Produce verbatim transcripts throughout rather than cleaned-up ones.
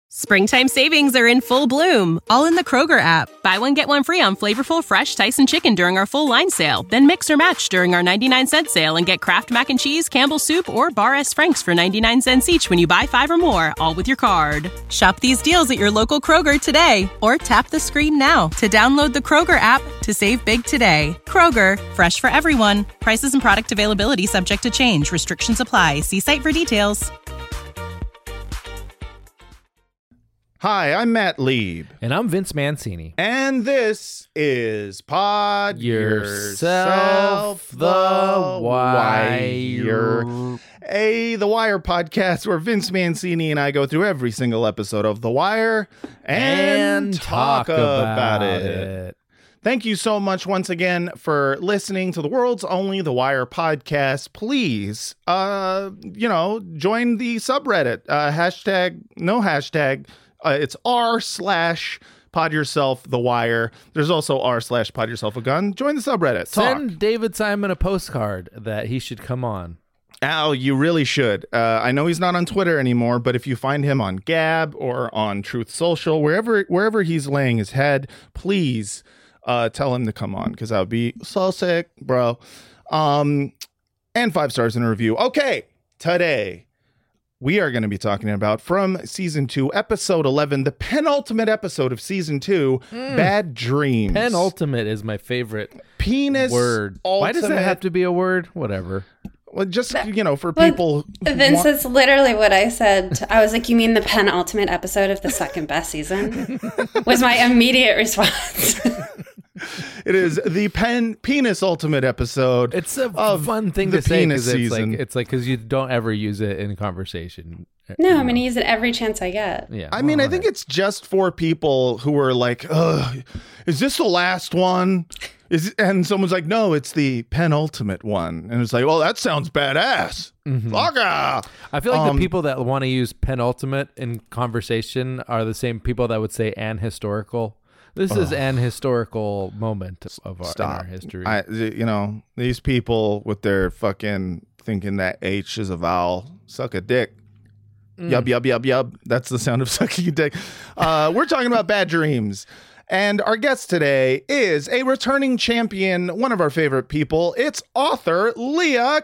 Springtime savings are in full bloom, all in the Kroger app. Buy one, get one free on flavorful, fresh Tyson chicken during our full line sale. Then mix or match during our ninety-nine cent sale and get Kraft Mac and Cheese, Campbell's Soup, or Bar S. Frank's for ninety-nine cents each when you buy five or more, all with your card. Shop these deals at your local Kroger today, or tap the screen now to download the Kroger app to save big today. Kroger, fresh for everyone. Prices and product availability subject to change. Restrictions apply. See site for details. Hi, I'm Matt Lieb. And I'm Vince Mancini. And this is Pod Yourself, The Wire. A The Wire podcast where Vince Mancini and I go through every single episode of The Wire and, and talk, talk about, about it. it. Thank you so much once again for listening to the world's only The Wire podcast. Please, uh, you know, join the subreddit. Uh, hashtag, no hashtag. Uh, it's r slash pod yourself the wire. There's also r slash pod yourself a gun. Join the subreddit. Talk. Send David Simon a postcard that he should come on. Al, you really should. Uh, I know he's not on Twitter anymore, but if you find him on Gab or on Truth Social, wherever wherever he's laying his head, please uh, tell him to come on because that would be so sick, bro. Um, and five stars in a review. Okay, today we are going to be talking about from season two, episode eleven, the penultimate episode of season two, mm. Bad Dreams. Penultimate is my favorite penis word. Ultimate. Why does that have to be a word? Whatever. Well, just, you know, for well, people. Vince, that's literally what I said. I was like, you mean the penultimate episode of the second best season? Was my immediate response. It is the pen penis ultimate episode. It's a fun thing to say because it's like it's like because you don't ever use it in conversation. No, I'm going to use it every chance I get. Yeah, I mean, I think it's just for people who are like, "Ugh, is this the last one?" Is and someone's like, "No, it's the penultimate one," and it's like, "Well, that sounds badass." Mm-hmm. I feel like um, the people that want to use penultimate in conversation are the same people that would say "an historical." This oh. is an historical moment of our, in our history. I, you know, these people with their fucking thinking that H is a vowel, suck a dick. Mm. Yub, yub, yub, yub. That's the sound of sucking a dick. Uh, we're talking about Bad Dreams. And our guest today is a returning champion, one of our favorite people. It's author Leah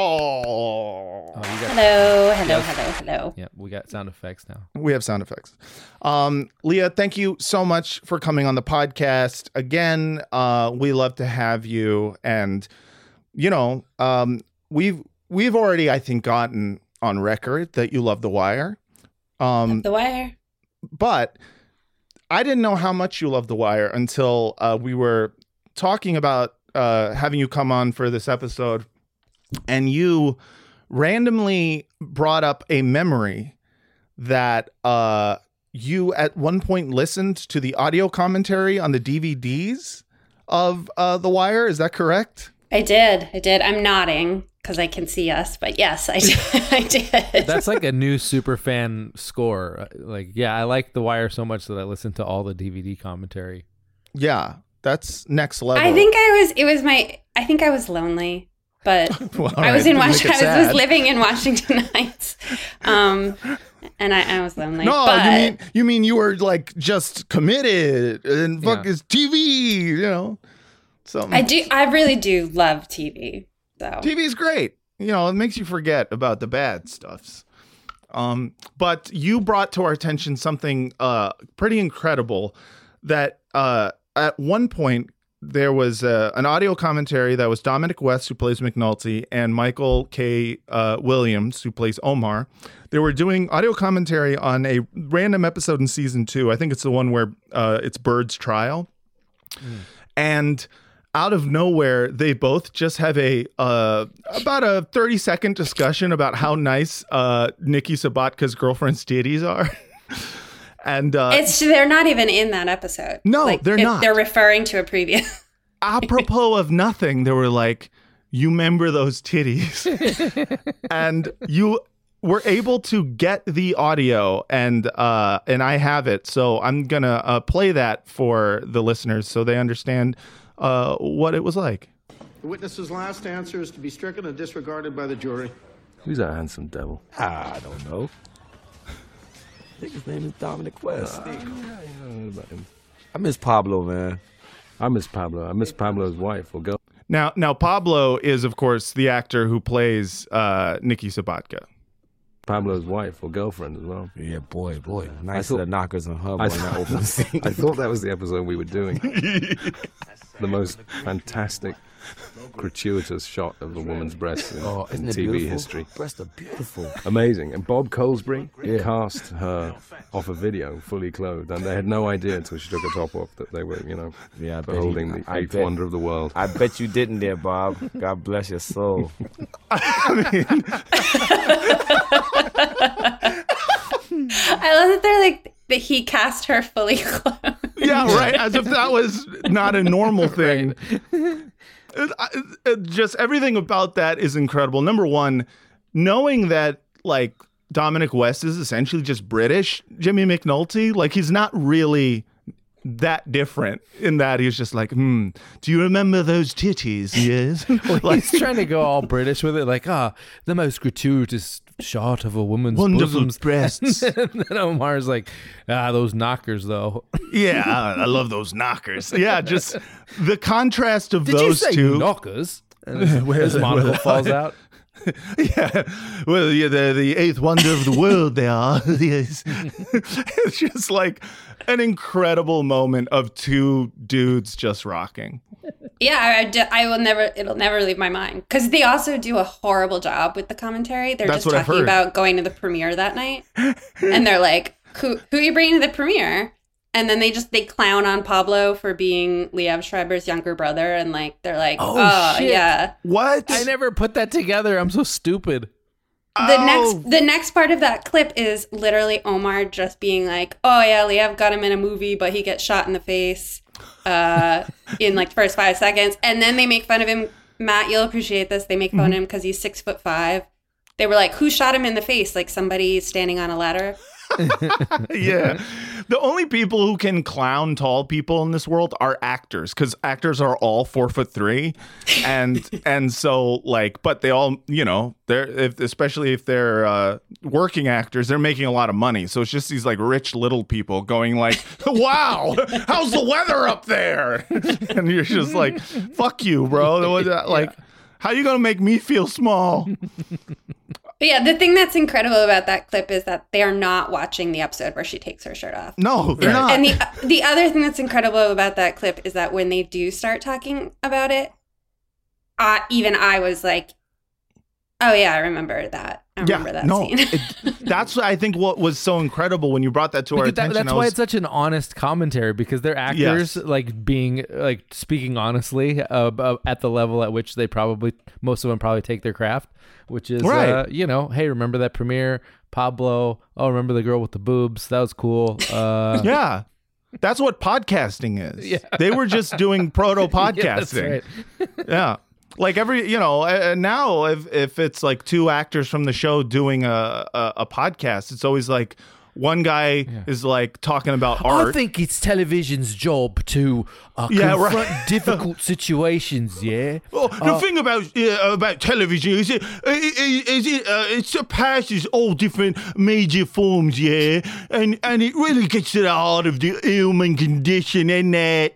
Carroll. Oh, you got hello, hello, yes. hello, hello. Yeah, we got sound effects now. We have sound effects. Um, Leah, thank you so much for coming on the podcast. Again, uh, we love to have you. And, you know, um, we've we've already, I think, gotten on record that you love The Wire. Um, love The Wire. But I didn't know how much you love The Wire until uh, we were talking about uh, having you come on for this episode, and you randomly brought up a memory that uh, you at one point listened to the audio commentary on the D V Ds of uh, The Wire. Is that correct? I did. I did. I'm nodding because I can see us, but yes, I did. I did. That's like a new super fan score. Like, yeah, I like The Wire so much that I listened to all the D V D commentary. Yeah, that's next level. I think I was. It was my. I think I was lonely, but well, I was right. in Washington. I was, was living in Washington Heights, um, and I, I was lonely. No, but, you mean you mean you were like just committed and fuck yeah. is T V, you know. Something. I do. I really do love T V. So T V's great. You know, it makes you forget about the bad stuffs. Um, but you brought to our attention something uh, pretty incredible. That uh, at one point there was uh, an audio commentary that was Dominic West, who plays McNulty, and Michael K. Uh, Williams, who plays Omar. They were doing audio commentary on a random episode in season two. I think it's the one where uh, it's Bird's trial, mm. and out of nowhere, they both just have a uh, about a thirty second discussion about how nice uh, Nikki Sabatka's girlfriend's titties are. And uh, it's they're not even in that episode. No, like, they're it, not. They're referring to a previous. Apropos of nothing, they were like, "You remember those titties?" And you were able to get the audio, and uh, and I have it, so I'm gonna uh, play that for the listeners so they understand uh, what it was like. The witness's last answer is to be stricken and disregarded by the jury. Who's that handsome devil? I don't know. I think his name is Dominic West. Uh, I miss Pablo, man. I miss Pablo. I miss Pablo's wife or girl. Now, now Pablo is, of course, the actor who plays uh, Nikki Sabatka. Pablo's wife or girlfriend as well. Yeah, boy, boy. Nice set of knockers on her. I, that open scene. I thought that was the episode we were doing. The most fantastic, gratuitous shot of a woman's breasts in, oh, in isn't it T V beautiful? history. Breasts are beautiful. Amazing. And Bob Colesbury yeah. cast her off a video, fully clothed, and they had no idea until she took her top off that they were, you know, yeah, beholding the I eighth bet, wonder of the world. I bet you didn't there, Bob. God bless your soul. I mean... I love that they're like that he cast her fully clothed. Yeah, right. As if that was not a normal thing. It, it, it, just everything about that is incredible. Number one, knowing that like Dominic West is essentially just British Jimmy McNulty, like he's not really that different in that he's just like, hmm, do you remember those titties? Yes. Well, like, he's trying to go all British with it, like, ah, the most gratuitous shot of a woman's wonderful bosoms. breasts. And then Omar's like, ah, those knockers, though. Yeah, I, I love those knockers. Yeah, just the contrast of Did those you say two. knockers? And his, his monocle falls out. Yeah, well, yeah, they're the eighth wonder of the world. They are. Yes. It's just like an incredible moment of two dudes just rocking. Yeah, I, d- I will never. It'll never leave my mind because they also do a horrible job with the commentary. They're That's just what I've talking heard. about going to the premiere that night, and they're like, "Who who are you bringing to the premiere?" And then they just they clown on Pablo for being Liev Schreiber's younger brother, and like they're like, Oh, "Oh, shit. yeah." What? I never put that together. I'm so stupid. The Oh. next the next part of that clip is literally Omar just being like, "Oh yeah, Liev got him in a movie, but he gets shot in the face uh, in like the first five seconds." And then they make fun of him. Matt, you'll appreciate this. They make fun Mm-hmm. of him because he's six foot five. They were like, "Who shot him in the face?" Like somebody standing on a ladder. Yeah. The only people who can clown tall people in this world are actors, because actors are all four foot three. And and so like, but they all, you know, they're if, especially if they're uh, working actors, they're making a lot of money. So it's just these like rich little people going like, wow, how's the weather up there? And you're just like, fuck you, bro. Like, how you gonna make me feel small? But yeah, the thing that's incredible about that clip is that they are not watching the episode where she takes her shirt off. No, they're not. And the the other thing that's incredible about that clip is that when they do start talking about it, uh, even I was like, "Oh yeah, I remember that. I remember that no, scene." it, that's I think what was so incredible when you brought that to our Because that- attention. that's I why was- it's such an honest commentary, because they're actors Yes. like being like speaking honestly uh, uh, at the level at which they probably most of them probably take their craft, which is Right. uh, you know, hey, remember that premiere, Pablo? Oh, remember the girl with the boobs? That was cool. Uh, Yeah. That's what podcasting is. Yeah. They were just doing proto yeah, that's podcasting. right. Yeah. Like every, you know, uh, now if if it's like two actors from the show doing a a, a podcast, it's always like one guy is like talking about art. I think it's television's job to uh, Yeah, confront right. difficult situations. Yeah. Well, the thing about uh, about television is it is it uh, it surpasses all different major forms, yeah, and and it really gets to the heart of the human condition, and that.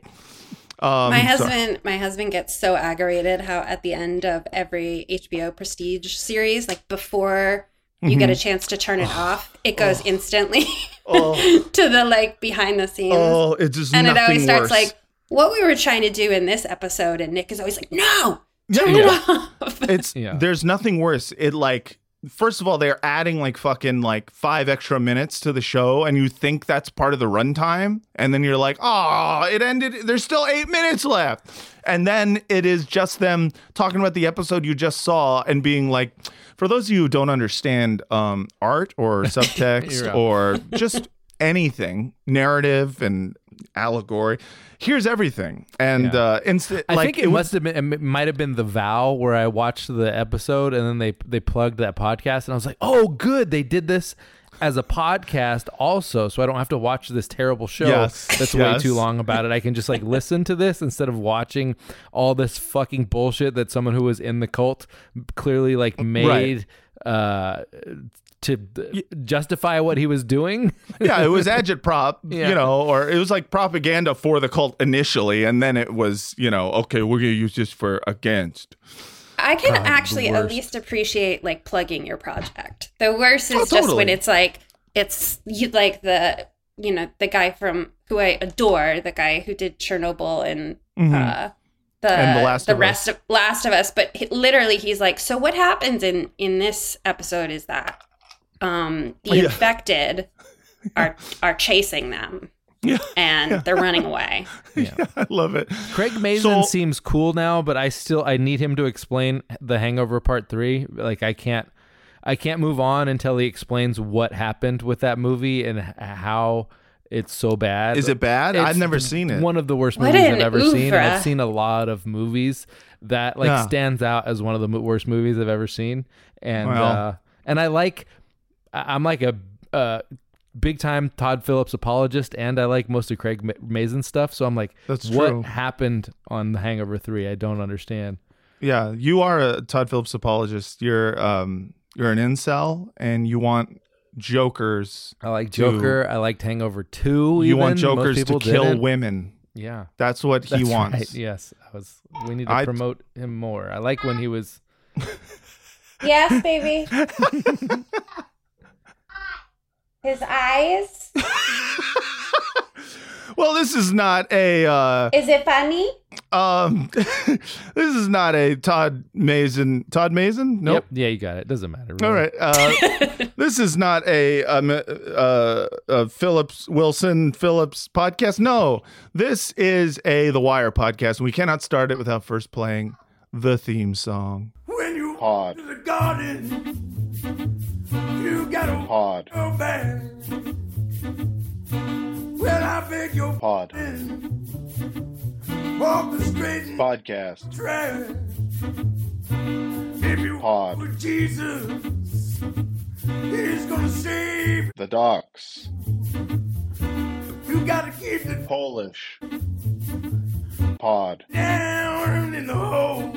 Um, my so- husband, my husband gets so aggravated how at the end of every H B O Prestige series, like before you get a chance to turn it off, it goes instantly Oh. to the like behind the scenes. Oh, it's just and it nothing always starts worse. like what we were trying to do in this episode, and Nick is always like, "No, turn Yeah. it off." It's Yeah. there's nothing worse. It like first of all, they're adding like fucking like five extra minutes to the show, and you think that's part of the runtime, and then you're like, oh, it ended. There's still eight minutes left, and then it is just them talking about the episode you just saw and being like, for those of you who don't understand um, art or subtext You're out. or just anything, narrative and allegory. Here's everything, and Yeah. uh, instead, I like think it, was- must have been. It might have been The Vow, where I watched the episode and then they they plugged that podcast, and I was like, "Oh, good, they did this as a podcast also, so I don't have to watch this terrible show Yes. that's way Yes. too long about it. I can just like listen to this instead of watching all this fucking bullshit that someone who was in the cult clearly like made uh, to uh, justify what he was doing. Yeah, it was agitprop, Yeah. you know, or it was like propaganda for the cult initially, and then it was, you know, okay, we're gonna use this for against. I can God, the actually at worst. least appreciate like plugging your project. The worst is Oh, just totally. when it's like it's you like the you know the guy from who I adore, the guy who did Chernobyl and Mhm. uh, the And The Last the of rest Us. of Last of Us. But he, literally, he's like, so what happens in in this episode is that um, the Yeah. infected are are chasing them Yeah, and they're running away. yeah, I love it. Craig Mazin So- seems cool now, but I still I need him to explain The Hangover Part Three. Like I can't I can't move on until he explains what happened with that movie and h- how it's so bad. Is it bad? It's I've never seen it. One of the worst What movies an I've ever seen. And oeuvre. I've seen a lot of movies that like Yeah. stands out as one of the mo- worst movies I've ever seen. And Well. uh, and I like I- I'm like a uh, big time Todd Phillips apologist, and I like most of Craig Ma- Mazin stuff. So I'm like, That's what true. happened on The Hangover Three? I don't understand. Yeah, you are a Todd Phillips apologist. You're um you're an incel, and you want jokers. I like to- Joker. I liked Hangover Two. You want even. Most jokers to people kill didn't. women. Yeah, That's what he that's wants. right. Yes, I was. We need to I- promote him more. I like when he was. Yes, baby. His eyes. Well, this is not a uh, Is it funny? um, this is not a Todd Mazin. Todd Mazin? Nope. Yep. Yeah, you got it. Doesn't matter. All really. right. Uh, this is not a, um, uh, a Phillips Wilson Phillips podcast. No, this is a The Wire podcast. And we cannot start it without first playing the theme song. When you Pod. to the garden, you gotta Pod. go back. Well, I beg your Pod. pardon. Walk the straight and Podcast. track. If you Pod. walk with Jesus, He's gonna save. The Docs. You gotta keep it Polish. Pod. down in the hole.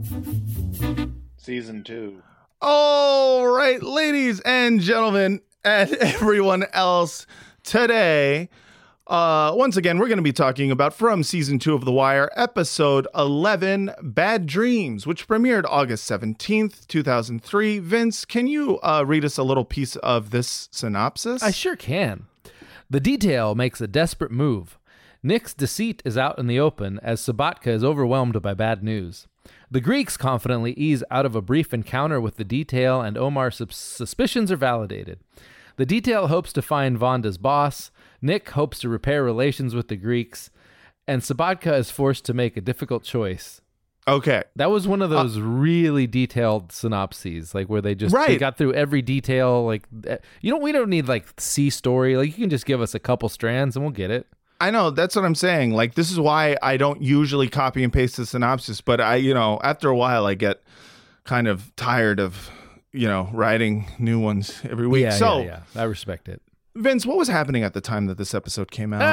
Season two. All right, ladies and gentlemen, and everyone else, today, uh, once again, we're going to be talking about from season two of The Wire, episode eleven, Bad Dreams, which premiered August seventeenth, two thousand three. Vince, can you uh, read us a little piece of this synopsis? I sure can. The detail makes a desperate move. Nick's deceit is out in the open as Sabatka is overwhelmed by bad news. The Greeks confidently ease out of a brief encounter with the detail, and Omar's sus- suspicions are validated. The detail hopes to find Vonda's boss, Nick hopes to repair relations with the Greeks, and Sabatka is forced to make a difficult choice. Okay. That was one of those really detailed synopses, like where they just they Right. got through every detail. Like, eh, you don't, we don't need like C story. Like, you can just give us a couple strands and we'll get it. I know, that's what I'm saying. Like, this is why I don't usually copy and paste the synopsis, but I, you know, after a while, I get kind of tired of, you know, writing new ones every week. Yeah, so, yeah, yeah. I respect it. Vince, what was happening at the time that this episode came out?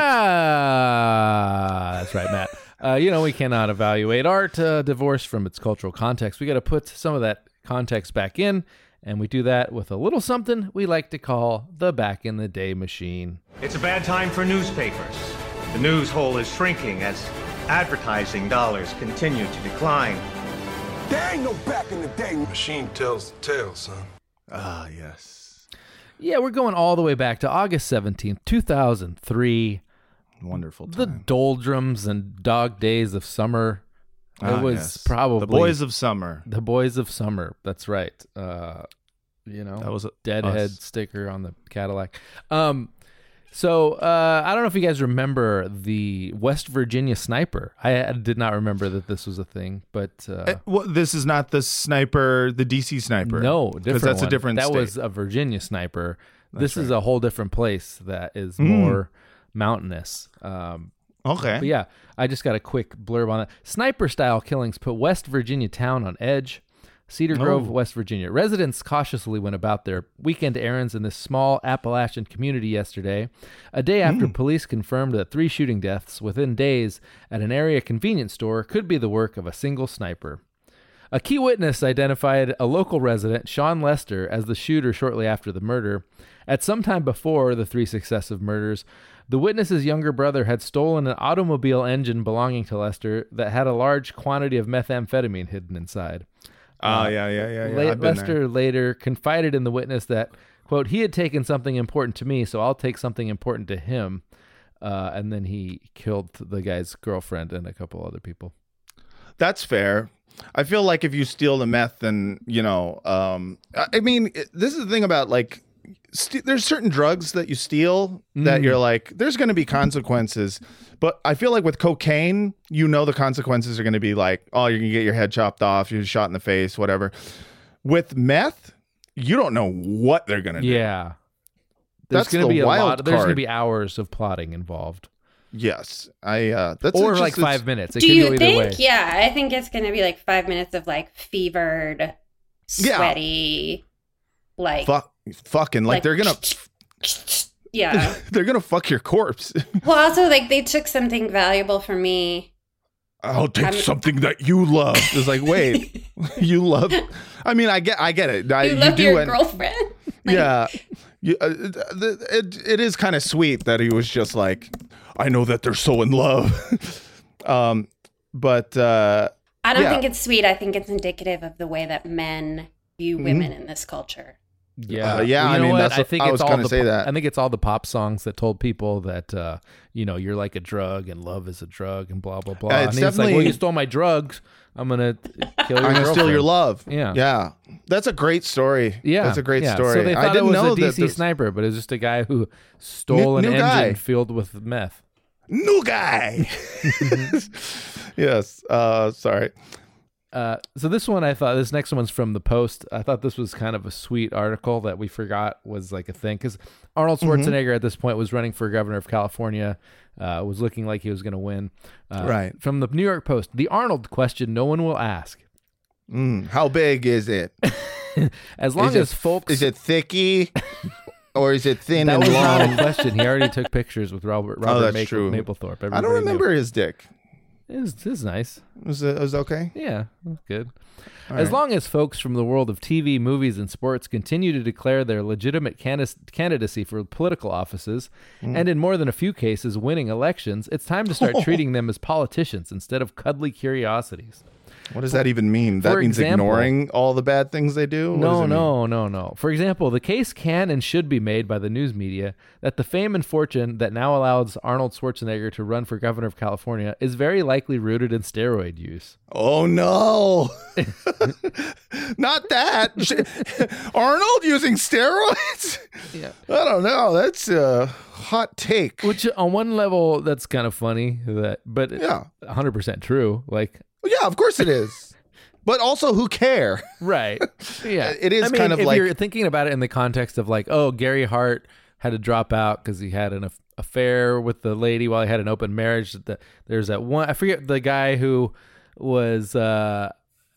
Ah, that's right, Matt. Uh, you know, we cannot evaluate art uh, divorced from its cultural context. We got to put some of that context back in, and we do that with a little something we like to call the back in the day machine. It's a bad time for newspapers. The news hole is shrinking as advertising dollars continue to decline. There ain't no back in the day. Machine tells the tale, son. Ah, yes. Yeah, we're going all the way back to August seventeenth, two thousand three. Wonderful The time. doldrums and dog days of summer. Ah, it was yes. probably The Boys of Summer. The Boys of Summer. That's right. Uh, you know, That was a- Deadhead us. sticker on the Cadillac. Um, so uh, I don't know if you guys remember the West Virginia sniper. I, I did not remember that this was a thing, but uh, Eh, well, this is not the sniper, the D C sniper. no, different. Because that's one. a different That state. was a Virginia sniper. this That's is a whole different place that is Mm. more mountainous. Um, Okay. But yeah, I just got a quick blurb on it. Sniper-style killings put West Virginia town on edge. Cedar Grove, Oh. West Virginia. Residents cautiously went about their weekend errands in this small Appalachian community yesterday, a day after police confirmed that three shooting deaths within days at an area convenience store could be the work of a single sniper. A key witness identified a local resident, Sean Lester, as the shooter shortly after the murder. At some time before the three successive murders, the witness's younger brother had stolen an automobile engine belonging to Lester that had a large quantity of methamphetamine hidden inside. Oh, uh, yeah, yeah, yeah. yeah. La- Lester there. later confided in the witness that, quote, he had taken something important to me, so I'll take something important to him. Uh, and then he killed the guy's girlfriend and a couple other people. That's fair. I feel like if you steal the meth, then, you know, um, I mean, this is the thing about like, st- there's certain drugs that you steal that mm. you're like, there's going to be consequences. But I feel like with cocaine, you know, the consequences are going to be like, oh, you're going to get your head chopped off, you're shot in the face, whatever. With meth, you don't know what they're going to do. Yeah. There's That's going to the be a wild lot. There's going card. to be hours of plotting involved. Yes, I. Uh, that's or just, like five minutes. It do can you go either think? way. Yeah, I think it's going to be like five minutes of like fevered, sweaty, yeah. like Fuck, fucking like, like they're gonna. Yeah, they're gonna fuck your corpse. Well, also like they took something valuable from me. I'll take I'm, something that you love. It's like, wait, you love? I mean, I get, I get it. I, you love you do your and, girlfriend. Like, yeah, you, uh, it it is kind of sweet that he was just like, I know that they're so in love. um, but uh, I don't yeah. think it's sweet. I think it's indicative of the way that men view women mm-hmm. in this culture. Yeah, uh, yeah. Well, you I mean, what? that's I what think I it's was all going to the, say that. I think it's all the pop songs that told people that uh, you know, you're like a drug and love is a drug and blah blah blah. Uh, it's and definitely like, well, you stole my drugs. I'm gonna kill your I'm gonna steal your love. Yeah, yeah. That's a great story. Yeah, that's a great yeah. story. So they thought I didn't it was know a D C that sniper, but it was just a guy who stole new, an new engine guy. filled with meth. New guy. Yes. Uh, sorry. Uh, so this one, I thought this next one's from the Post. I thought this was kind of a sweet article that we forgot was like a thing because Arnold Schwarzenegger mm-hmm. at this point was running for governor of California, uh, was looking like he was going to win. Uh, right. From the New York Post, the Arnold question no one will ask. Mm, how big is it? As long is as it, folks, is it thicky or is it thin that and was long? not a question. He already took pictures with Robert Robert oh, that's Maple, true. Mapplethorpe. Everybody I don't remember knew. his dick. It was, it was nice. Was it, it was okay? Yeah, it was good. All as right. long as folks from the world of T V, movies, and sports continue to declare their legitimate candis- candidacy for political offices, mm. and in more than a few cases winning elections, it's time to start treating them as politicians instead of cuddly curiosities. What does that even mean? That For means example, ignoring all the bad things they do? What No, does it no, mean? no, no. For example, the case can and should be made by the news media that the fame and fortune that now allows Arnold Schwarzenegger to run for governor of California is very likely rooted in steroid use. Oh, no. Not that. Arnold using steroids? Yeah. I don't know. That's a hot take. Which on one level, that's kind of funny, that, but yeah, one hundred percent true. Like, yeah, of course it is. But also, who care? Right. Yeah. It is I mean, kind of if like... you're thinking about it in the context of like, oh, Gary Hart had to drop out because he had an aff- affair with the lady while he had an open marriage. The, there's that one, I forget the guy who was, uh,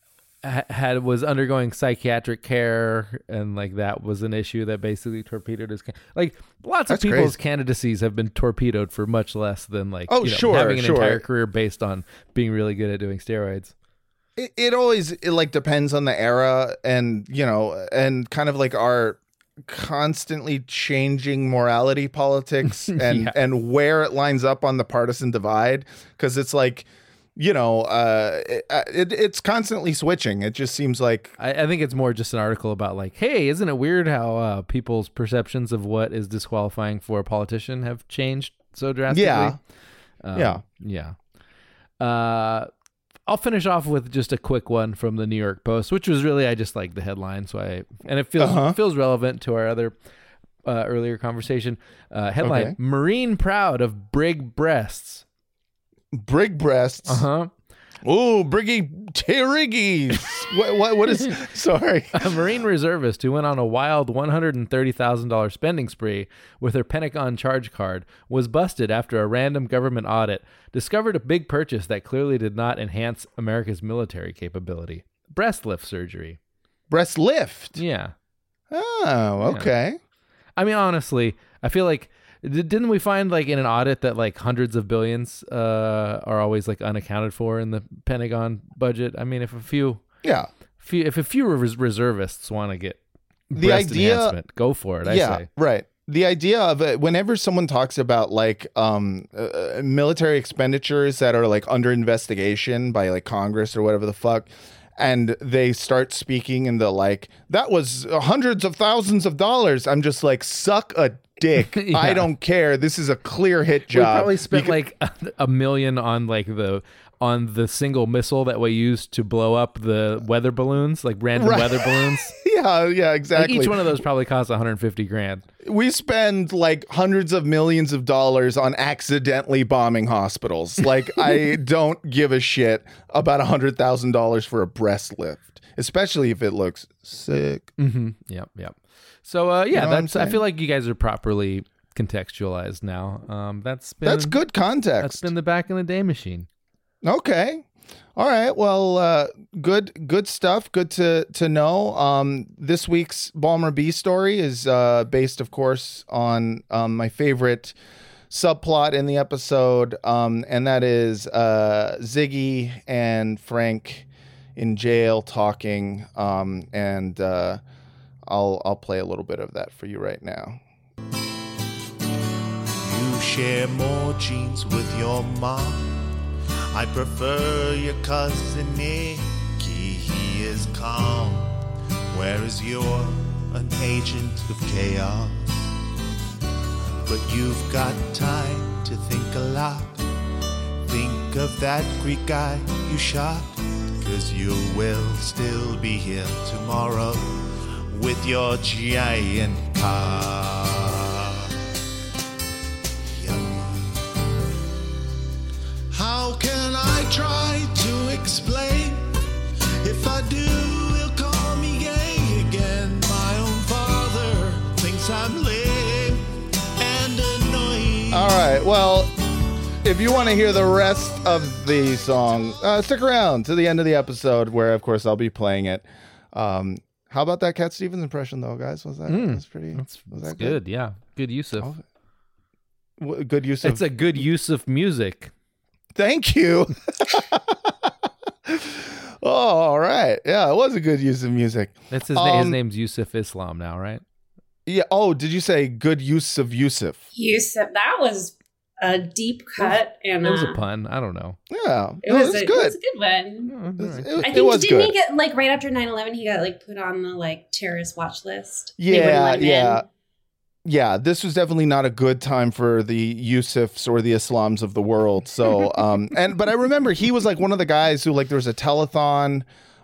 had was undergoing psychiatric care, and like that was an issue that basically torpedoed his, like lots That's of people's crazy. candidacies have been torpedoed for much less than like, oh, you know, sure, having an sure. entire career based on being really good at doing steroids. It, it always it like depends on the era, and you know, and kind of like our constantly changing morality politics and Yeah. and where it lines up on the partisan divide, because it's like, you know, uh it, it, it's constantly switching. It just seems like I, I think it's more just an article about like, hey, isn't it weird how uh, people's perceptions of what is disqualifying for a politician have changed so drastically? Yeah. Um, Yeah. Yeah. Uh, I'll finish off with just a quick one from the New York Post, which was really, I just like the headline. So I, and it feels, Uh-huh. feels relevant to our other uh, earlier conversation. Uh, headline, Okay. Marine proud of brig breasts. brig breasts. Uh-huh. Oh, briggy terriggies. what, what, what is, sorry. A Marine reservist who went on a wild one hundred thirty thousand dollars spending spree with her Pentagon charge card was busted after a random government audit discovered a big purchase that clearly did not enhance America's military capability. Breast lift surgery. Breast lift. Yeah. Oh, okay. I mean, honestly, I feel like, d- didn't we find like in an audit that like hundreds of billions uh, are always like unaccounted for in the Pentagon budget? I mean, if a few Yeah. If, you, if a few res- reservists want to get The breast idea- enhancement, go for it. I yeah, say. right. The idea of it, whenever someone talks about like um, uh, military expenditures that are like under investigation by like Congress or whatever the fuck, and they start speaking in the like, that was hundreds of thousands of dollars. I'm just like, suck a dick. Yeah. I don't care. This is a clear hit We job. probably spent Because- like a, a million on like the on the single missile that we used to blow up the weather balloons, like random Right. weather balloons. yeah, yeah, Like exactly. each one of those probably costs one hundred fifty grand. We spend like hundreds of millions of dollars on accidentally bombing hospitals. Like, I don't give a shit about a hundred thousand dollars for a breast lift, especially if it looks sick. Mm-hmm. Yep, yep. So uh, yeah, know what I'm that's. I saying? feel like you guys are properly contextualized now. Um, that's been, That's good context. That's been the back in the day machine. Okay. All right. Well, uh, good, good stuff. Good to to know. Um, this week's Balmer B story is uh, based, of course, on um, my favorite subplot in the episode, um, and that is uh, Ziggy and Frank in jail talking. Um, and uh, I'll I'll play a little bit of that for you right now. You share more genes with your mom. I prefer your cousin Nicky, he is calm, whereas you're an agent of chaos. But you've got time to think a lot. Think of that Greek guy you shot, 'cause you will still be here tomorrow with your giant car. How can I try to explain? If I do, he'll call me gay again. My own father thinks I'm lame and annoying. All right. Well, if you want to hear the rest of the song, uh, stick around to the end of the episode, where, of course, I'll be playing it. Um, how about that Cat Stevens impression, though, guys? Was that Mm, was pretty? That's, was that's that good? Yeah, good use of. Oh, w- good use of. It's a good use of music. Thank you. Oh, all right. Yeah, it was a good use of music. That's his name. His Um, name's Yusuf Islam now, right? Yeah. Oh, did you say good use of Yusuf? Yusuf, that was a deep cut, and It was a uh, pun. I don't know. Yeah, It no, was, it was a, good. It was a good one. Oh, all right. It, I it think was didn't good. he get like right after nine eleven? He got like put on the like terrorist watch list. They wouldn't Yeah, let him yeah. in. Yeah, this was definitely not a good time for the Yusufs or the Islams of the world. So, um, and but I remember he was like one of the guys who like there was a telethon,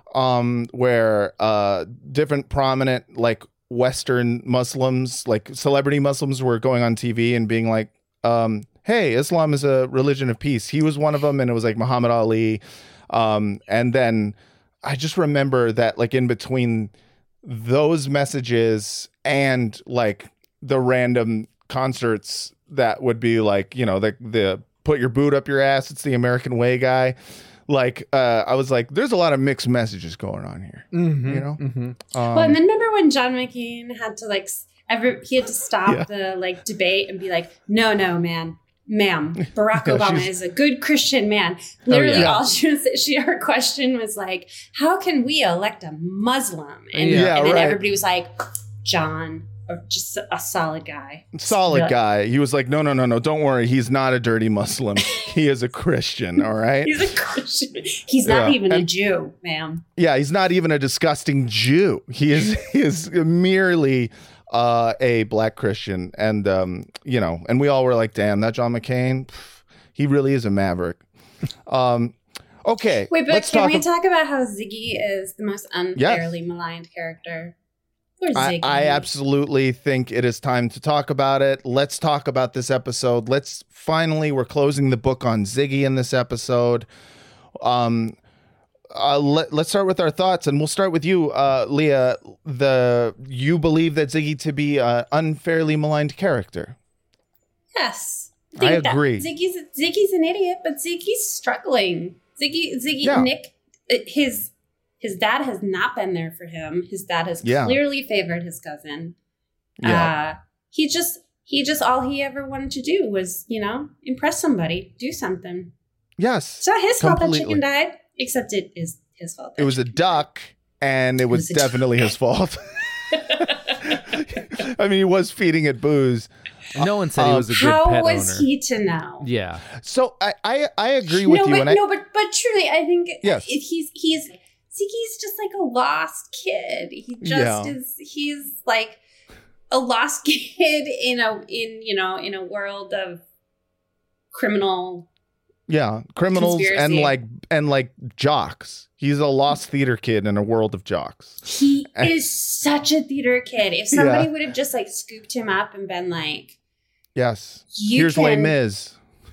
um, where uh, different prominent like Western Muslims, like celebrity Muslims, were going on T V and being like, um, "Hey, Islam is a religion of peace." He was one of them, and it was like Muhammad Ali, um, and then I just remember that like in between those messages and like the random concerts that would be like, you know, the the put your boot up your ass, it's the American way guy. Like, uh, I was like, there's a lot of mixed messages going on here. Mm-hmm, You know? mm-hmm. Um, Well, and then remember when John McCain had to like s- every he had to stop Yeah. the like debate and be like, no, no, man. Ma'am, Barack Yeah, Obama she's- is a good Christian man. Literally, yeah. all she was, she her question was like, "How can we elect a Muslim?" And, Yeah, and then right. everybody was like, "John, or just a, a solid guy." solid Yeah. guy. He was like, no, no, no, no, don't worry. He's not a dirty Muslim. He is a Christian. All right. He's a Christian. He's not Yeah, even a and- Jew, ma'am. Yeah, he's not even a disgusting Jew. He is he is merely uh, a black Christian, and um, you know, and we all were like, "Damn, that John McCain, pff, he really is a maverick." Um, okay, Wait, but let's can talk. we ab- talk about how Ziggy is the most unfairly maligned character? Poor I, Ziggy. I absolutely think it is time to talk about it. Let's talk about this episode. Let's finally, we're closing the book on Ziggy in this episode. Um, uh, let, let's start with our thoughts, and we'll start with you, uh, Leah. The you believe that Ziggy to be an unfairly maligned character? Yes. I Think that agree. Ziggy's Ziggy's an idiot, but Ziggy's struggling. Ziggy Ziggy Yeah. Nick his his dad has not been there for him. His dad has Yeah. clearly favored his cousin. Yeah. Uh he just he just all he ever wanted to do was, you know, impress somebody, do something. Yes. It's not his fault that completely. chicken died, except it is his fault. It was a duck, and it was, It was a definitely his fault. I mean, he was feeding it booze. No one said he was a good How pet was owner. he to know? Yeah. So I, I, I agree with no, you. but, and I, no, but but truly, I think Yes. if he's he's Ziggy's just like a lost kid. He just Yeah. is. He's like a lost kid in a in you know in a world of criminal. yeah, criminals and Conspiracy. like and like jocks. He's a lost theater kid in a world of jocks. He is such a theater kid. If somebody Yeah. would have just like scooped him up and been like, Yes. You Here's Les can- Mis.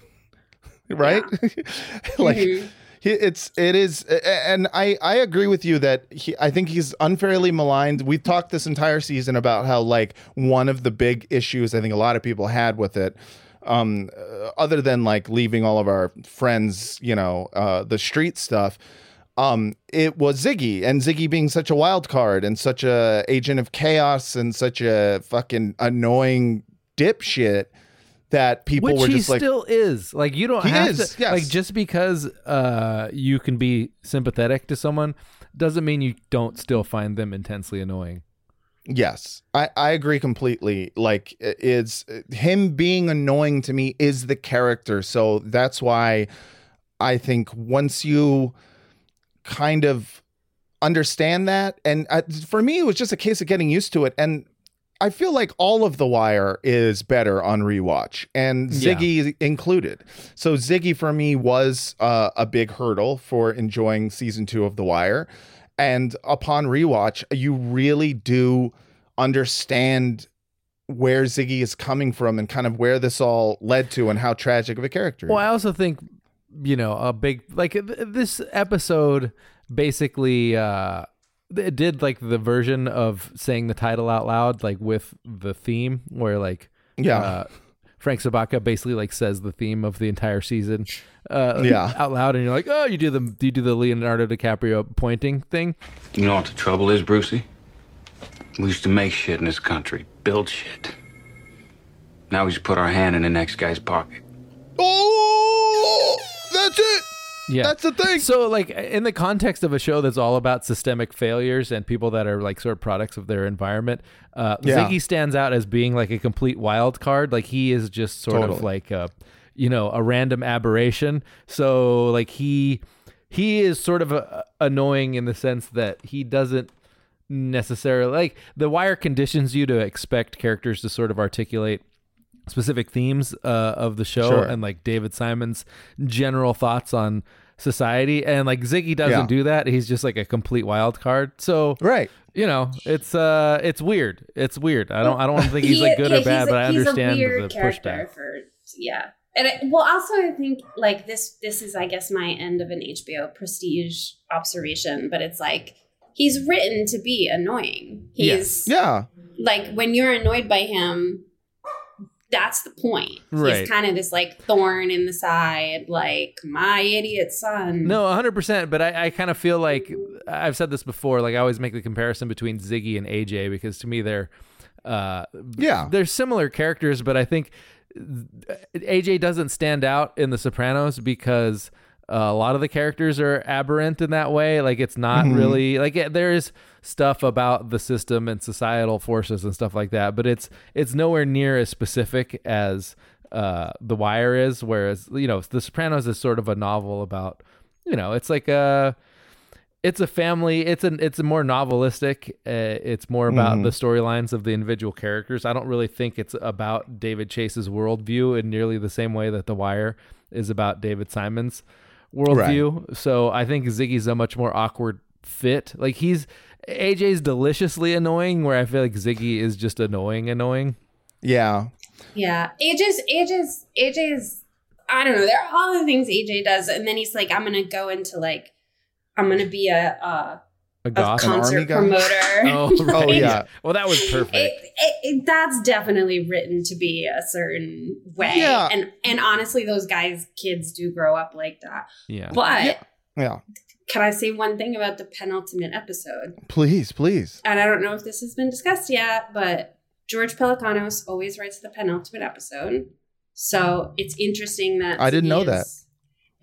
Right? like Mhm. he, it's it is and I I agree with you that he I think he's unfairly maligned. We've talked this entire season about how like one of the big issues I think a lot of people had with it um uh, other than like leaving all of our friends, you know, uh the street stuff. Um, it was Ziggy and Ziggy being such a wild card and such a agent of chaos and such a fucking annoying dipshit that people Which were he just like, still is. Like you don't He have is, to yes. like just because uh you can be sympathetic to someone doesn't mean you don't still find them intensely annoying. yes, I, I agree completely. Like it's him being annoying to me is the character. So that's why I think once you kind of understand that, and uh, for me, it was just a case of getting used to it. And I feel like all of The Wire is better on rewatch, and Ziggy included. So Ziggy for me was uh, a big hurdle for enjoying season two of The Wire. And upon rewatch, you really do understand where Ziggy is coming from and kind of where this all led to and how tragic of a character. Well, he I is. also think, you know, a big like th- this episode basically uh it did like the version of saying the title out loud, like with the theme where like Yeah. uh, Frank Sabaka basically like says the theme of the entire season uh Yeah. out loud, and you're like, oh, you do the you do the Leonardo DiCaprio pointing thing. You know what the trouble is, Brucey? We used to make shit in this country, build shit. Now we just put our hand in the next guy's pocket. Oh, that's it. Yeah, That's the thing. So, like, in the context of a show that's all about systemic failures and people that are like sort of products of their environment, uh, Yeah. Ziggy stands out as being like a complete wild card. Like, he is just sort Totally. of like a, you know, a random aberration. So, like, he he is sort of a, annoying in the sense that he doesn't necessarily like The Wire conditions you to expect characters to sort of articulate specific themes uh, of the show Sure. and like David Simon's general thoughts on society, and like Ziggy doesn't Yeah. do that. He's just like a complete wild card. So Right. you know, it's uh, it's weird. It's weird. I don't I don't think he's like good He- or yeah, bad, he's a- but I he's understand a weird the character pushback. for yeah. And I, well, also I think like this this is I guess my end of an H B O prestige observation, but it's like he's written to be annoying. He's Yeah. like when you're annoyed by him, that's the point. Right. He's kind of this like thorn in the side, like my idiot son. No, one hundred percent. But I, I kind of feel like I've said this before. Like I always make the comparison between Ziggy and A J because to me they're uh, Yeah. they're similar characters. But I think A J doesn't stand out in The Sopranos because uh, a lot of the characters are aberrant in that way. Like it's not Mhm. really like it, there is stuff about the system and societal forces and stuff like that, but it's it's nowhere near as specific as uh, The Wire is. Whereas you know The Sopranos is sort of a novel about you know it's like a it's a family. It's an it's a more novelistic. Uh, it's more about Mhm. the storylines of the individual characters. I don't really think it's about David Chase's worldview in nearly the same way that The Wire is about David Simon's worldview. So I think Ziggy's a much more awkward fit. Like he's A J's deliciously annoying, where I feel like Ziggy is just annoying, annoying. Yeah. Yeah, A J's A J's A J's. I don't know. There are all the things A J does, and then he's like, "I'm gonna go into like, I'm gonna be a a, A a goth. concert promoter." Oh, right. Oh, yeah. Well, that was perfect. It, it, it, that's definitely written to be a certain way, Yeah. and and honestly, those guys' kids do grow up like that. Yeah. But Yeah. Yeah. can I say one thing about the penultimate episode? Please, please. And I don't know if this has been discussed yet, but George Pelicanos always writes the penultimate episode. So it's interesting that I didn't Ziggy know is- that.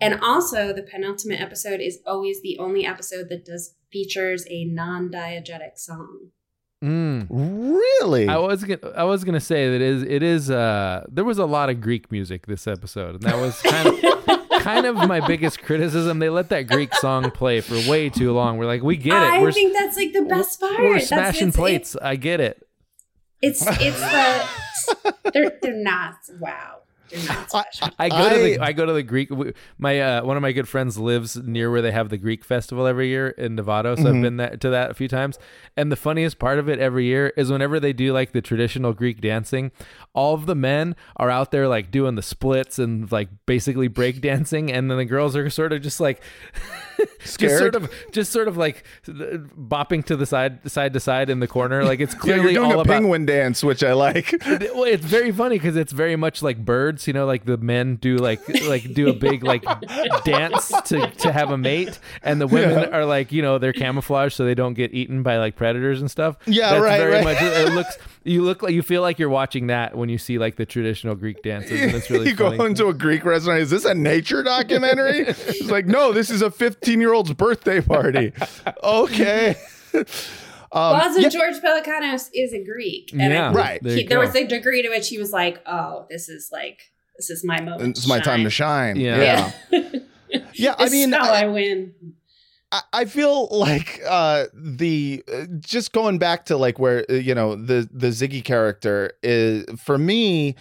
And also, the penultimate episode is always the only episode that does features a non-diegetic song. Mm. Really? I was gonna, I was gonna say that it is it is uh there was a lot of Greek music this episode, and that was kind of kind of my biggest criticism. They let that Greek song play for way too long. We're like, we get it. I we're, think that's like the best part. We're That's, smashing it's, plates. I get it. It's it's the they're they're not wow. They're not special. I go to the I go to the Greek. My uh, one of my good friends lives near where they have the Greek festival every year in Novato, so Mhm. I've been that, to that a few times. And the funniest part of it every year is whenever they do like the traditional Greek dancing, all of the men are out there like doing the splits and like basically break dancing, and then the girls are sort of just like just Scared? sort of just sort of like bopping to the side side to side in the corner. Like it's Yeah, clearly you're doing all a about penguin dance, which I like. well, it's very funny because it's very much like birds, you know, like the men do like like do a big like dance to, to have a mate, and the women Yeah. are like, you know, they're camouflaged so they don't get eaten by like predators and stuff. Yeah, That's right, Very right. much. It looks you look like you feel like you're watching that when you see like the traditional Greek dances, and it's really You funny. go into a Greek restaurant. Is this a nature documentary? It's like, no, this is a fifteen-year-old's birthday party. Okay. Um, well, also yeah. George Pelicanos is a Greek, and Yeah, I, right. There He, you there go. was a degree to which he was like, "Oh, this is like this is my moment. It's my time to shine. Yeah. Yeah. Yeah, I This mean, is how I- I win." I, I feel like uh, the uh, just going back to like where uh, you know the the Ziggy character is for me.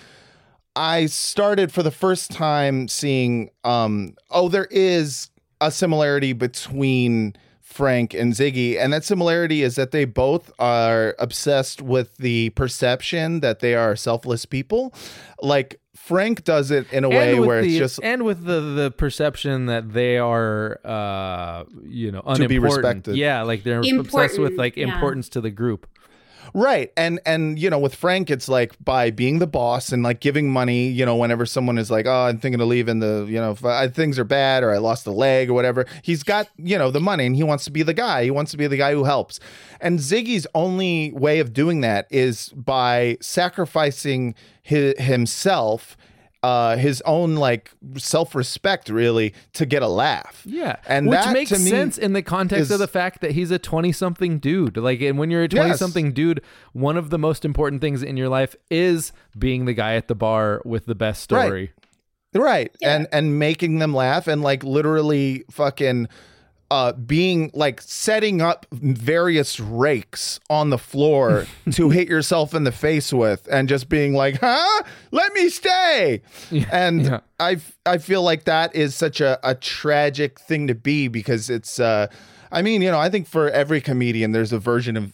I started for the first time seeing um oh there is a similarity between Frank and Ziggy, and that similarity is that they both are obsessed with the perception that they are selfless people. Like Frank does it in a way And with where the, it's just and with the the perception that they are uh you know To be unimportant. respected. Yeah, like they're obsessed Important, with like yeah. importance to the group. right. And and you know, with Frank, it's like by being the boss and like giving money, you know, whenever someone is like, oh, I'm thinking of leaving the, you know, if I, things are bad or I lost a leg or whatever. He's got, you know, the money and he wants to be the guy. He wants to be the guy who helps. And Ziggy's only way of doing that is by sacrificing his, himself, uh, his own like self-respect, really, to get a laugh. Yeah, And which that, makes to me, sense in the context is- of the fact that he's a twenty-something dude. Like, and when you're a Yes. twenty-something dude, one of the most important things in your life is being the guy at the bar with the best story. Right. And and making them laugh and like literally fucking uh being like setting up various rakes on the floor to hit yourself in the face with and just being like, huh? Let me stay. And yeah. I I feel like that is such a, a tragic thing to be because it's uh I mean, you know, I think for every comedian there's a version of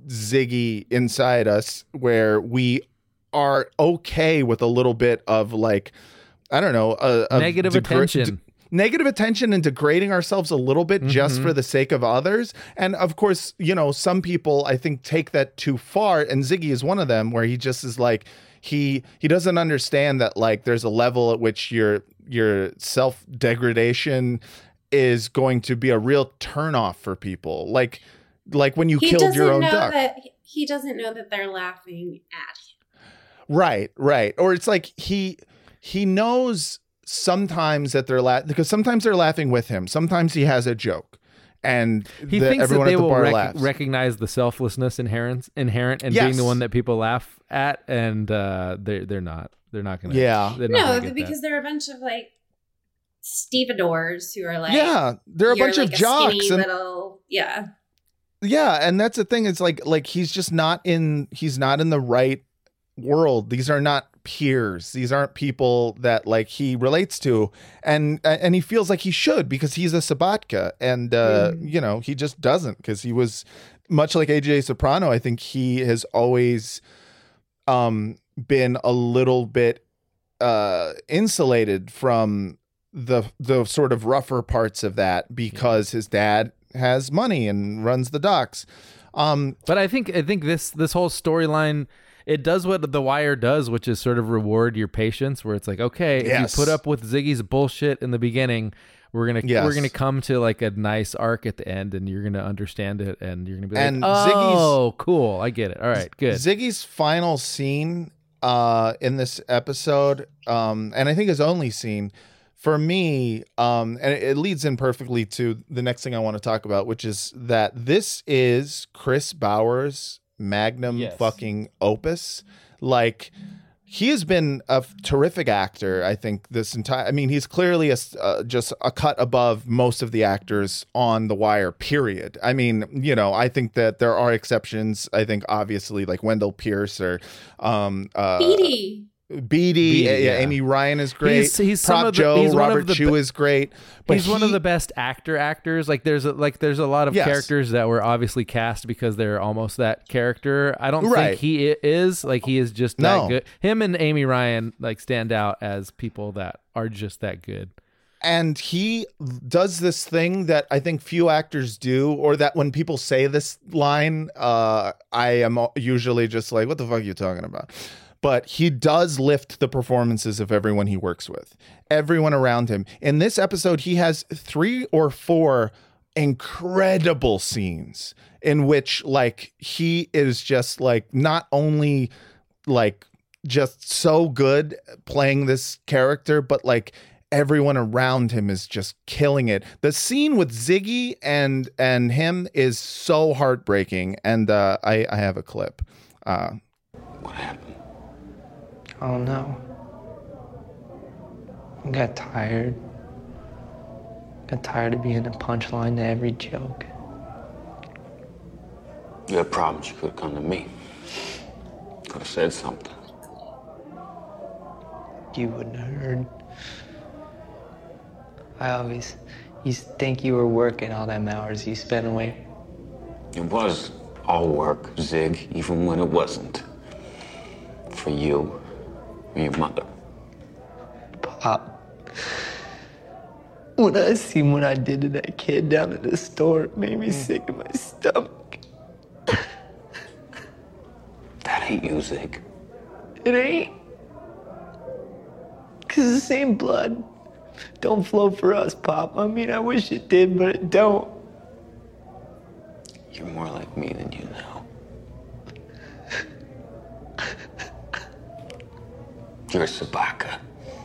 Ziggy inside us where we are okay with a little bit of like I don't know, a, a Negative degra- attention. de- negative attention and degrading ourselves a little bit just Mhm. for the sake of others. And of course, you know, some people I think take that too far, and Ziggy is one of them, where he just is like he he doesn't understand that like there's a level at which your your self degradation is going to be a real turnoff for people. Like like when you He killed doesn't your own know duck. that he doesn't know that they're laughing at him. Right, right. Or it's like he he knows sometimes that they're laughing because sometimes they're laughing with him. Sometimes he has a joke, and He the, thinks that everyone they at the will bar rec- laughs. recognize the selflessness inherent, inherent, and being Yes. the one that people laugh at, and uh, they're they're not. They're not gonna. Yeah. they're not No, gonna get because that. they're a bunch of like stevedores who are like, yeah, they're a you're bunch like of a jocks, skinny and little, yeah. yeah, and that's the thing. It's like like he's just not in. He's not in the right world. These are not peers. These aren't people that like he relates to, and and he feels like he should because he's a Sabatka, and uh, Mm. you know he just doesn't because he was much like A J Soprano. I think he has always um been a little bit uh insulated from the the sort of rougher parts of that because his dad has money and runs the docks. Um, But I think I think this this whole storyline, it does what The Wire does, which is sort of reward your patience. Where it's like, okay, Yes. if you put up with Ziggy's bullshit in the beginning, we're gonna Yes. we're gonna come to like a nice arc at the end, and you're gonna understand it, and you're gonna be like, And oh, cool, I get it. All right, good. Ziggy's final scene uh in this episode, um, and I think his only scene, for me, um, and it, it leads in perfectly to the next thing I want to talk about, which is that this is Chris Bauer's magnum Yes. fucking opus. Like, he has been a f- terrific actor, I think, this entire... I mean, he's clearly a, s- uh, just a cut above most of the actors on The Wire, period. I mean, you know, I think that there are exceptions. I think, obviously, like Wendell Pierce or... Um, uh, Beatty. Beatty, Beatty, uh, yeah, yeah. Amy Ryan is great. He's- he's some Prop of the- Joe, he's one of Robert the Chu be- is great. But He's one of he- the best actor actors. Like there's a, like there's a lot of Yes. characters that were obviously cast because they're almost that character. I don't Right. think he i- is like he is just No. that good. Him and Amy Ryan like stand out as people that are just that good. And he does this thing that I think few actors do, or that when people say this line, uh, I am usually just like, what the fuck are you talking about? But he does lift the performances of everyone he works with, everyone around him. In this episode, he has three or four incredible scenes in which, like, he is just like not only like just so good playing this character, but like everyone around him is just killing it. The scene with Ziggy and and him is so heartbreaking, and uh, I I have a clip. Uh, I don't know. I got tired. Got tired of being a punchline to every joke. You had problems, you could have come to me. Could have said something. You wouldn't have heard. I always used to think you were working all them hours you spent away. It was all work, Zig, even when it wasn't. For you and your mother. Pop. When I seen what I did to that kid down at the store, it made me sick in my stomach. That ain't you, Zig. It ain't. Cause the same blood don't flow for us, Pop. I mean, I wish it did, but it don't. You're more like me than you know. You're a Sabaka.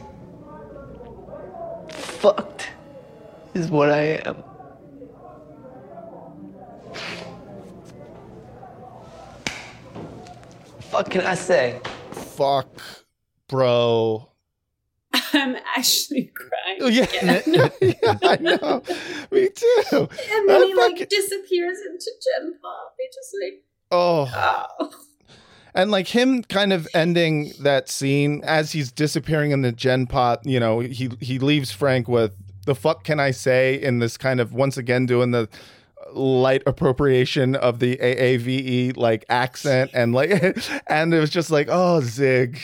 Fucked is what I am. Fuck can I say? Fuck, bro. I'm actually crying. Yeah, again. yeah, I know. Me too. And then I he fucking- like disappears into Gen Pop. He just like Oh. oh. And like him kind of ending that scene as he's disappearing in the Gen Pot, you know, he he leaves Frank with the fuck can I say in this kind of once again doing the light appropriation of the A A V E like accent and like and it was just like, oh, Zig.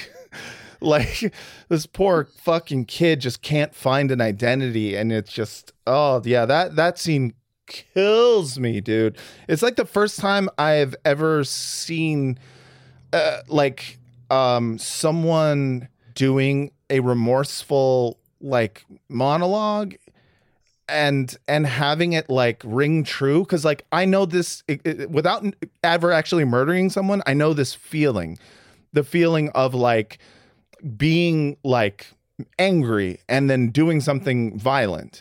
Like this poor fucking kid just can't find an identity, and it's just oh yeah, that that scene kills me, dude. It's like the first time I've ever seen uh, like um someone doing a remorseful like monologue and and having it like ring true, because like I know this it, it, without ever actually murdering someone. I know this feeling, the feeling of like being like angry and then doing something violent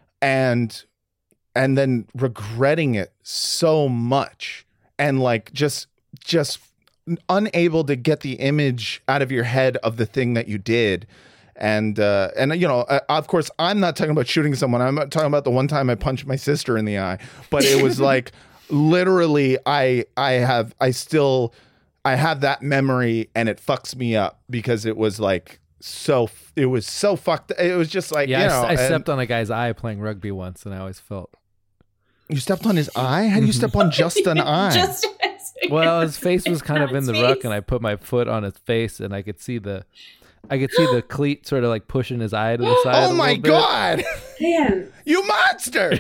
and and then regretting it so much and like just just unable to get the image out of your head of the thing that you did. And uh and you know, uh, of course I'm not talking about shooting someone. I'm not talking about the one time I punched my sister in the eye, but it was like literally I I have I still I have that memory, and it fucks me up because it was like so it was so fucked. It was just like, Yeah, you I, know, I and- stepped on a guy's eye playing rugby once, and I always felt. You stepped on his eye? How do you step on just an eye? Just Well, his face was kind of in His the face. ruck, and I put my foot on his face, and I could see the, I could see the cleat sort of like pushing his eye to the side. Oh a my little bit. god! Man. You monster!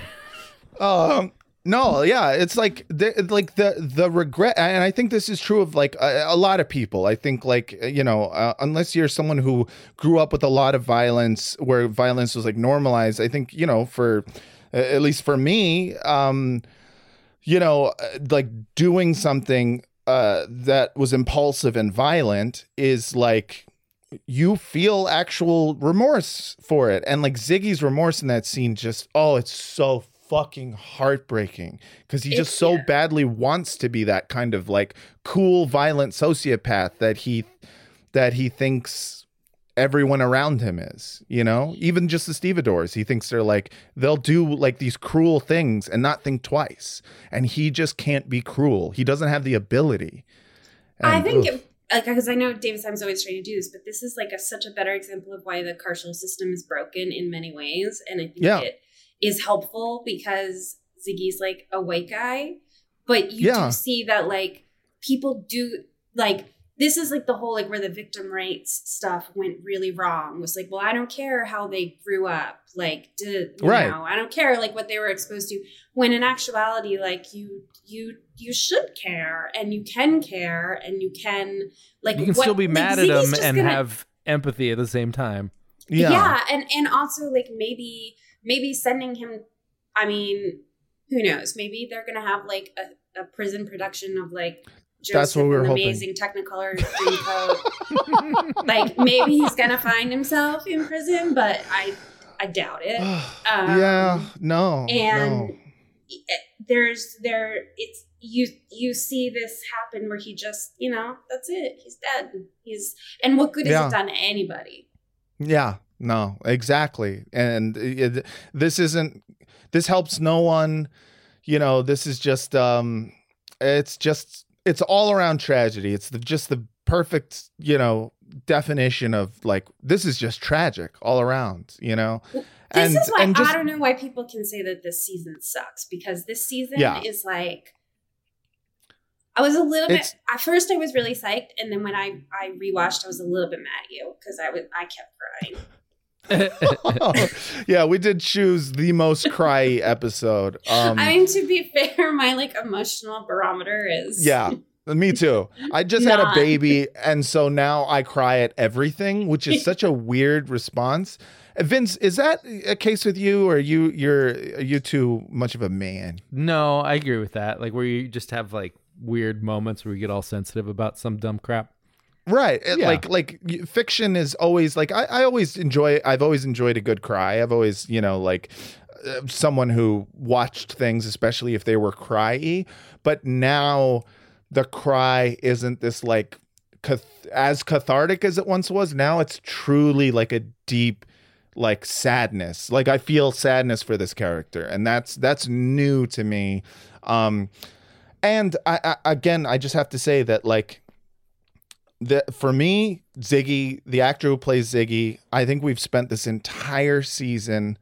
um, no, yeah, it's like the like the the regret, and I think this is true of like a, a lot of people. I think like you know, uh, unless you're someone who grew up with a lot of violence, where violence was like normalized. I think you know, for uh, at least for me, um, you know, uh, like doing something uh, that was impulsive and violent is like you feel actual remorse for it. And like Ziggy's remorse in that scene just, oh, it's so fucking heartbreaking because he just so yeah. badly wants to be that kind of like cool, violent sociopath that he that he thinks everyone around him is, you know, even just the stevedores. He thinks they're like, they'll do like these cruel things and not think twice. And he just can't be cruel. He doesn't have the ability. And, I think it, like, because I know David Simon's always trying to do this, but this is like a, such a better example of why the carceral system is broken in many ways. And I think yeah. it is helpful because Ziggy's like a white guy, but you yeah. do see that like people do like, this is like the whole like where the victim rights stuff went really wrong was like, well, I don't care how they grew up. Like, did, you right. know, I don't care like what they were exposed to, when in actuality, like you, you, you should care and you can care and you can like, you can what, still be mad like, at them and gonna, have empathy at the same time. Yeah. Yeah. And, and also like maybe, maybe sending him, I mean, who knows? Maybe they're going to have like a, a prison production of like, Joseph That's what we were an hoping. Amazing Technicolor Dreamcoat. Like maybe he's gonna find himself in prison, but I I doubt it. Um, yeah, no. And no. It, there's there it's you you see this happen where he just you know that's it he's dead he's and what good has yeah. it done to anybody? Yeah, no, exactly. And it, this isn't this helps no one. You know, this is just um, it's just. It's all around tragedy. It's the, just the perfect, you know, definition of like, this is just tragic all around, you know? This and, is why and just, I don't know why people can say that this season sucks, because this season yeah. is like, I was a little it's, bit, at first I was really psyched. And then when I, I rewatched, I was a little bit mad at you because I was, I kept crying. oh, yeah, we did choose the most cry episode. Um, I mean, to be fair, my like emotional barometer is yeah, me too. I just had a baby, and so now I cry at everything, which is such a weird response. Vince, is that a case with you, or you you're are you too much of a man? No, I agree with that. Like where you just have like weird moments where you get all sensitive about some dumb crap. Right. Yeah. Like, like fiction is always like, I, I always enjoy, I've always enjoyed a good cry. I've always, you know, like uh, someone who watched things, especially if they were cry-y, but now the cry isn't this like cath- as cathartic as it once was. Now it's truly like a deep, like sadness. Like I feel sadness for this character, and that's, that's new to me. Um, and I, I again, I just have to say that like, The, for me, Ziggy, the actor who plays Ziggy, I think we've spent this entire season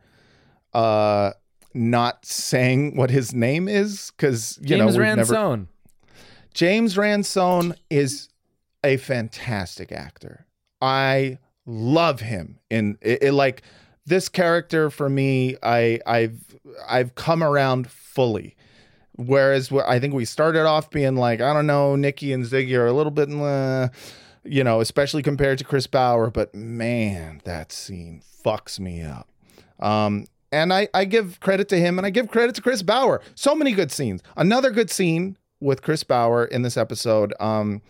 uh, not saying what his name is because you James know we've Ransone. Never... James Ransone is a fantastic actor. I love him in it, it. Like this character for me, I, I've I've come around fully. Whereas I think we started off being like, I don't know, Nikki and Ziggy are a little bit, uh, you know, especially compared to Chris Bauer. But man, that scene fucks me up. Um, and I, I give credit to him and I give credit to Chris Bauer. So many good scenes. Another good scene with Chris Bauer in this episode. Um,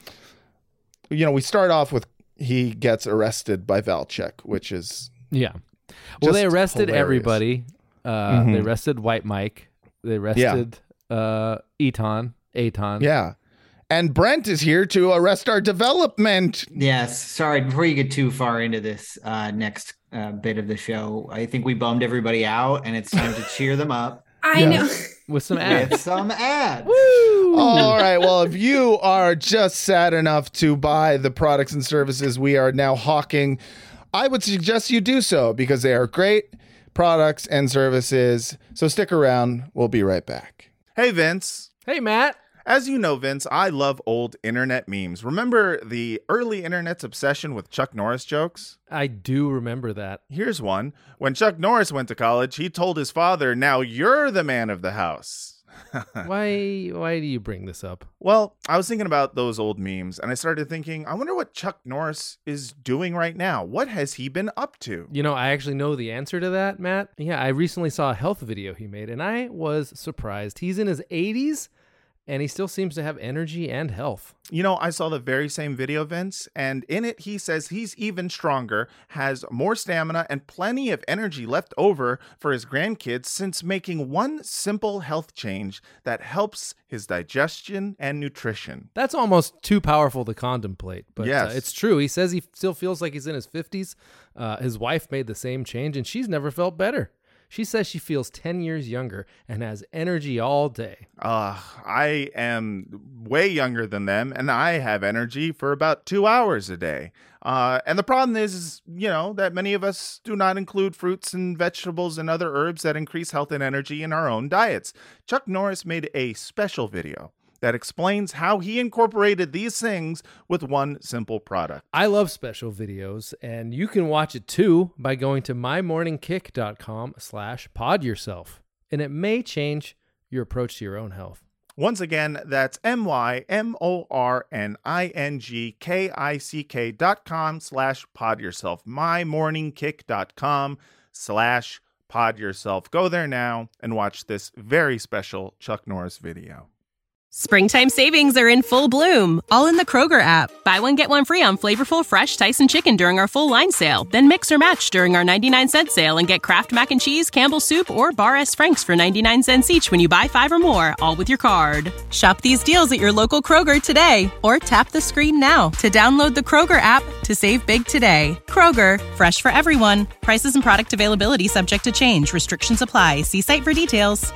you know, we start off with he gets arrested by Valchek, which is. Yeah. Well, they arrested hilarious. everybody. Uh, mm-hmm. They arrested White Mike. They arrested. Yeah. Uh, Eton, Aton. Yeah. And Brent is here to arrest our development. Yes. Sorry, before you get too far into this uh, next uh, bit of the show, I think we bummed everybody out and it's time to cheer them up. I know. With some ads. With some ads. Woo! All right. Well, if you are just sad enough to buy the products and services we are now hawking, I would suggest you do so because they are great products and services. So stick around. We'll be right back. Hey, Vince. Hey, Matt. As you know, Vince, I love old internet memes. Remember the early internet's obsession with Chuck Norris jokes? I do remember that. Here's one. When Chuck Norris went to college, he told his father, now you're the man of the house. Why why do you bring this up? Well, I was thinking about those old memes, and I started thinking, I wonder what Chuck Norris is doing right now. What has he been up to? You know, I actually know the answer to that, Matt. Yeah, I recently saw a health video he made, and I was surprised. He's in his eighties, and he still seems to have energy and health. You know, I saw the very same video, Vince, and in it he says he's even stronger, has more stamina, and plenty of energy left over for his grandkids since making one simple health change that helps his digestion and nutrition. That's almost too powerful to contemplate, but yes. uh, it's true. He says he still feels like he's in his fifties. Uh, his wife made the same change, and she's never felt better. She says she feels ten years younger and has energy all day. Uh, I am way younger than them, and I have energy for about two hours a day. Uh, and the problem is, is, you know, that many of us do not include fruits and vegetables and other herbs that increase health and energy in our own diets. Chuck Norris made a special video that explains how he incorporated these things with one simple product. I love special videos, and you can watch it too by going to mymorningkick.com slash pod yourself, and it may change your approach to your own health. Once again, that's M-Y-M-O-R-N-I-N-G-K-I-C-K dot com slash pod yourself. mymorningkick.com slash pod yourself. Go there now and watch this very special Chuck Norris video. Springtime savings are in full bloom, all in the Kroger app. Buy one, get one free on flavorful, fresh Tyson chicken during our full line sale. Then mix or match during our ninety-nine cent sale and get Kraft Mac and Cheese, Campbell's Soup, or Bar S. Frank's for ninety-nine cents each when you buy five or more, all with your card. Shop these deals at your local Kroger today, or tap the screen now to download the Kroger app to save big today. Kroger, fresh for everyone. Prices and product availability subject to change. Restrictions apply. See site for details.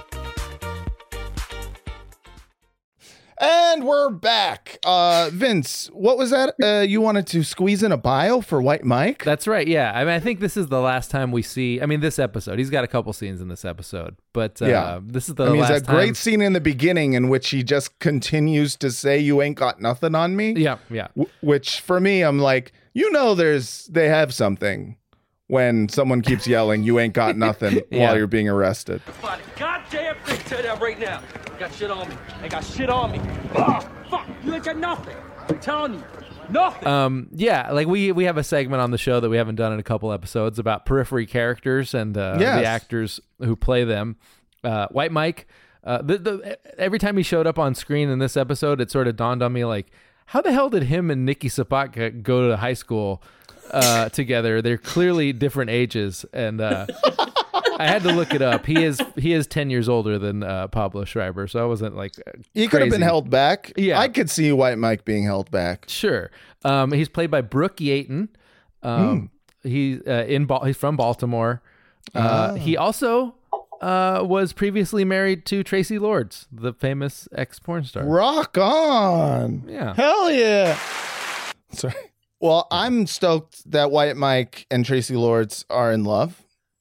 And we're back. Uh, Vince, what was that? Uh, you wanted to squeeze in a bio for White Mike? That's right, yeah. I mean, I think this is the last time we see, I mean, this episode. He's got a couple scenes in this episode, but uh, yeah. this is the I mean, last there's a great time. scene in the beginning in which he just continues to say, "You ain't got nothing on me." Yeah, yeah. W- which for me, I'm like, you know, there's they have something when someone keeps yelling, "You ain't got nothing" Yeah. while you're being arrested. Find a goddamn thing to that right now. I got shit on me. I got shit on me. Oh, fuck. You ain't got nothing. I'm telling you. Nothing. Um, yeah, like we we have a segment on the show that we haven't done in a couple episodes about periphery characters and uh, Yes. the actors who play them. Uh, White Mike, uh, the, the, every time he showed up on screen in this episode, it sort of dawned on me, like, how the hell did him and Nikki Sapatka go to high school uh, together? They're clearly different ages, and uh, I had to look it up. He is he is ten years older than uh, Pablo Schreiber, so I wasn't like He could have been crazy. held back. Yeah. I could see White Mike being held back. Sure. Um, he's played by Brooke Yaton. Um, He uh, in Bal- he's from Baltimore. Uh, Ah. He also uh, was previously married to Tracy Lords, the famous ex porn star. Rock on. Yeah. Hell yeah. Sorry. Well, I'm stoked that White Mike and Tracy Lords are in love.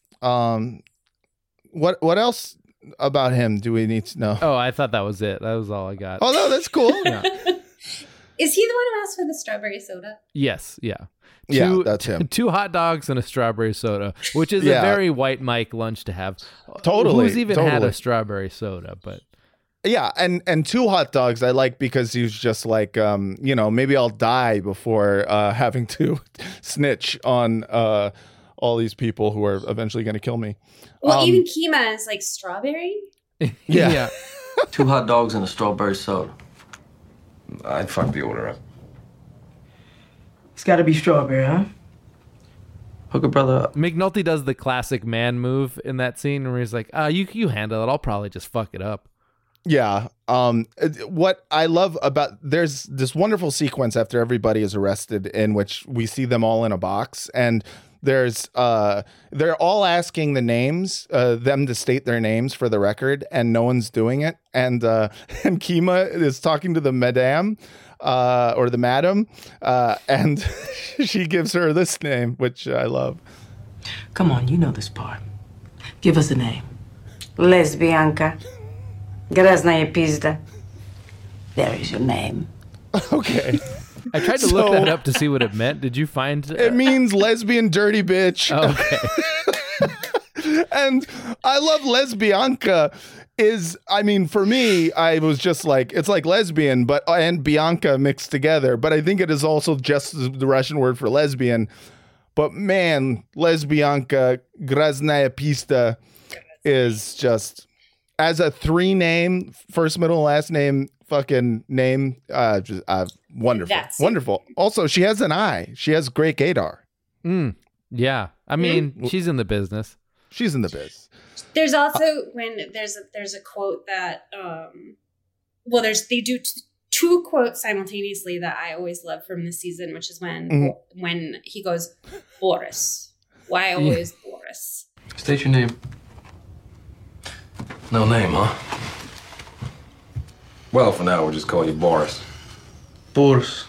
Um, what what else about him do we need to know? Oh, I thought that was it. That was all I got. Oh no, that's cool. Yeah. Is he the one who asked for the strawberry soda? Yes. Yeah. Yeah, Two- that's him. Two hot dogs and a strawberry soda, which is Yeah. a very White Mike lunch to have. Totally, Who's even had totally. a strawberry soda? But Yeah, and and two hot dogs I like because he was just like, um, you know, maybe I'll die before uh, having to snitch on uh, all these people who are eventually going to kill me. Well, Um, even Kima is like strawberry. yeah. Two hot dogs and a strawberry soda. I'd fuck the order up. It's got to be strawberry, huh? Hook a brother up. McNulty does the classic man move in that scene where he's like, "Ah, you you handle it. I'll probably just fuck it up." Yeah. Um, what I love about there's this wonderful sequence after everybody is arrested in which we see them all in a box, and there's uh they're all asking the names, uh, them to state their names for the record, and no one's doing it. And uh, and Kima is talking to the madame, uh, or the madam, uh, and she gives her this name, which I love. Come on, you know this part. Give us a name. Lesbianka. Grazная pizda. There is your name. Okay. I tried to So- look that up to see what it meant. Did you find? Uh, It means lesbian dirty bitch. Oh, okay. And I love lesbianka is, I mean, for me, I was just like, it's like lesbian, but and Bianca mixed together. But I think it is also just the Russian word for lesbian. But man, lesbianka, Graznaya Pista is just, as a three name, first, middle, last name fucking name. Uh, just, uh wonderful, That's- wonderful. Also, she has an eye. She has great gaydar. Mm, yeah, I mean, she's in the business. She's in the biz. There's also when there's a, there's a quote that um, well, there's they do t- two quotes simultaneously that I always love from this season, which is when Mhm. when he goes, Boris, why always Boris? State your name. No name, huh? Well, for now, we'll just call you Boris. Boris.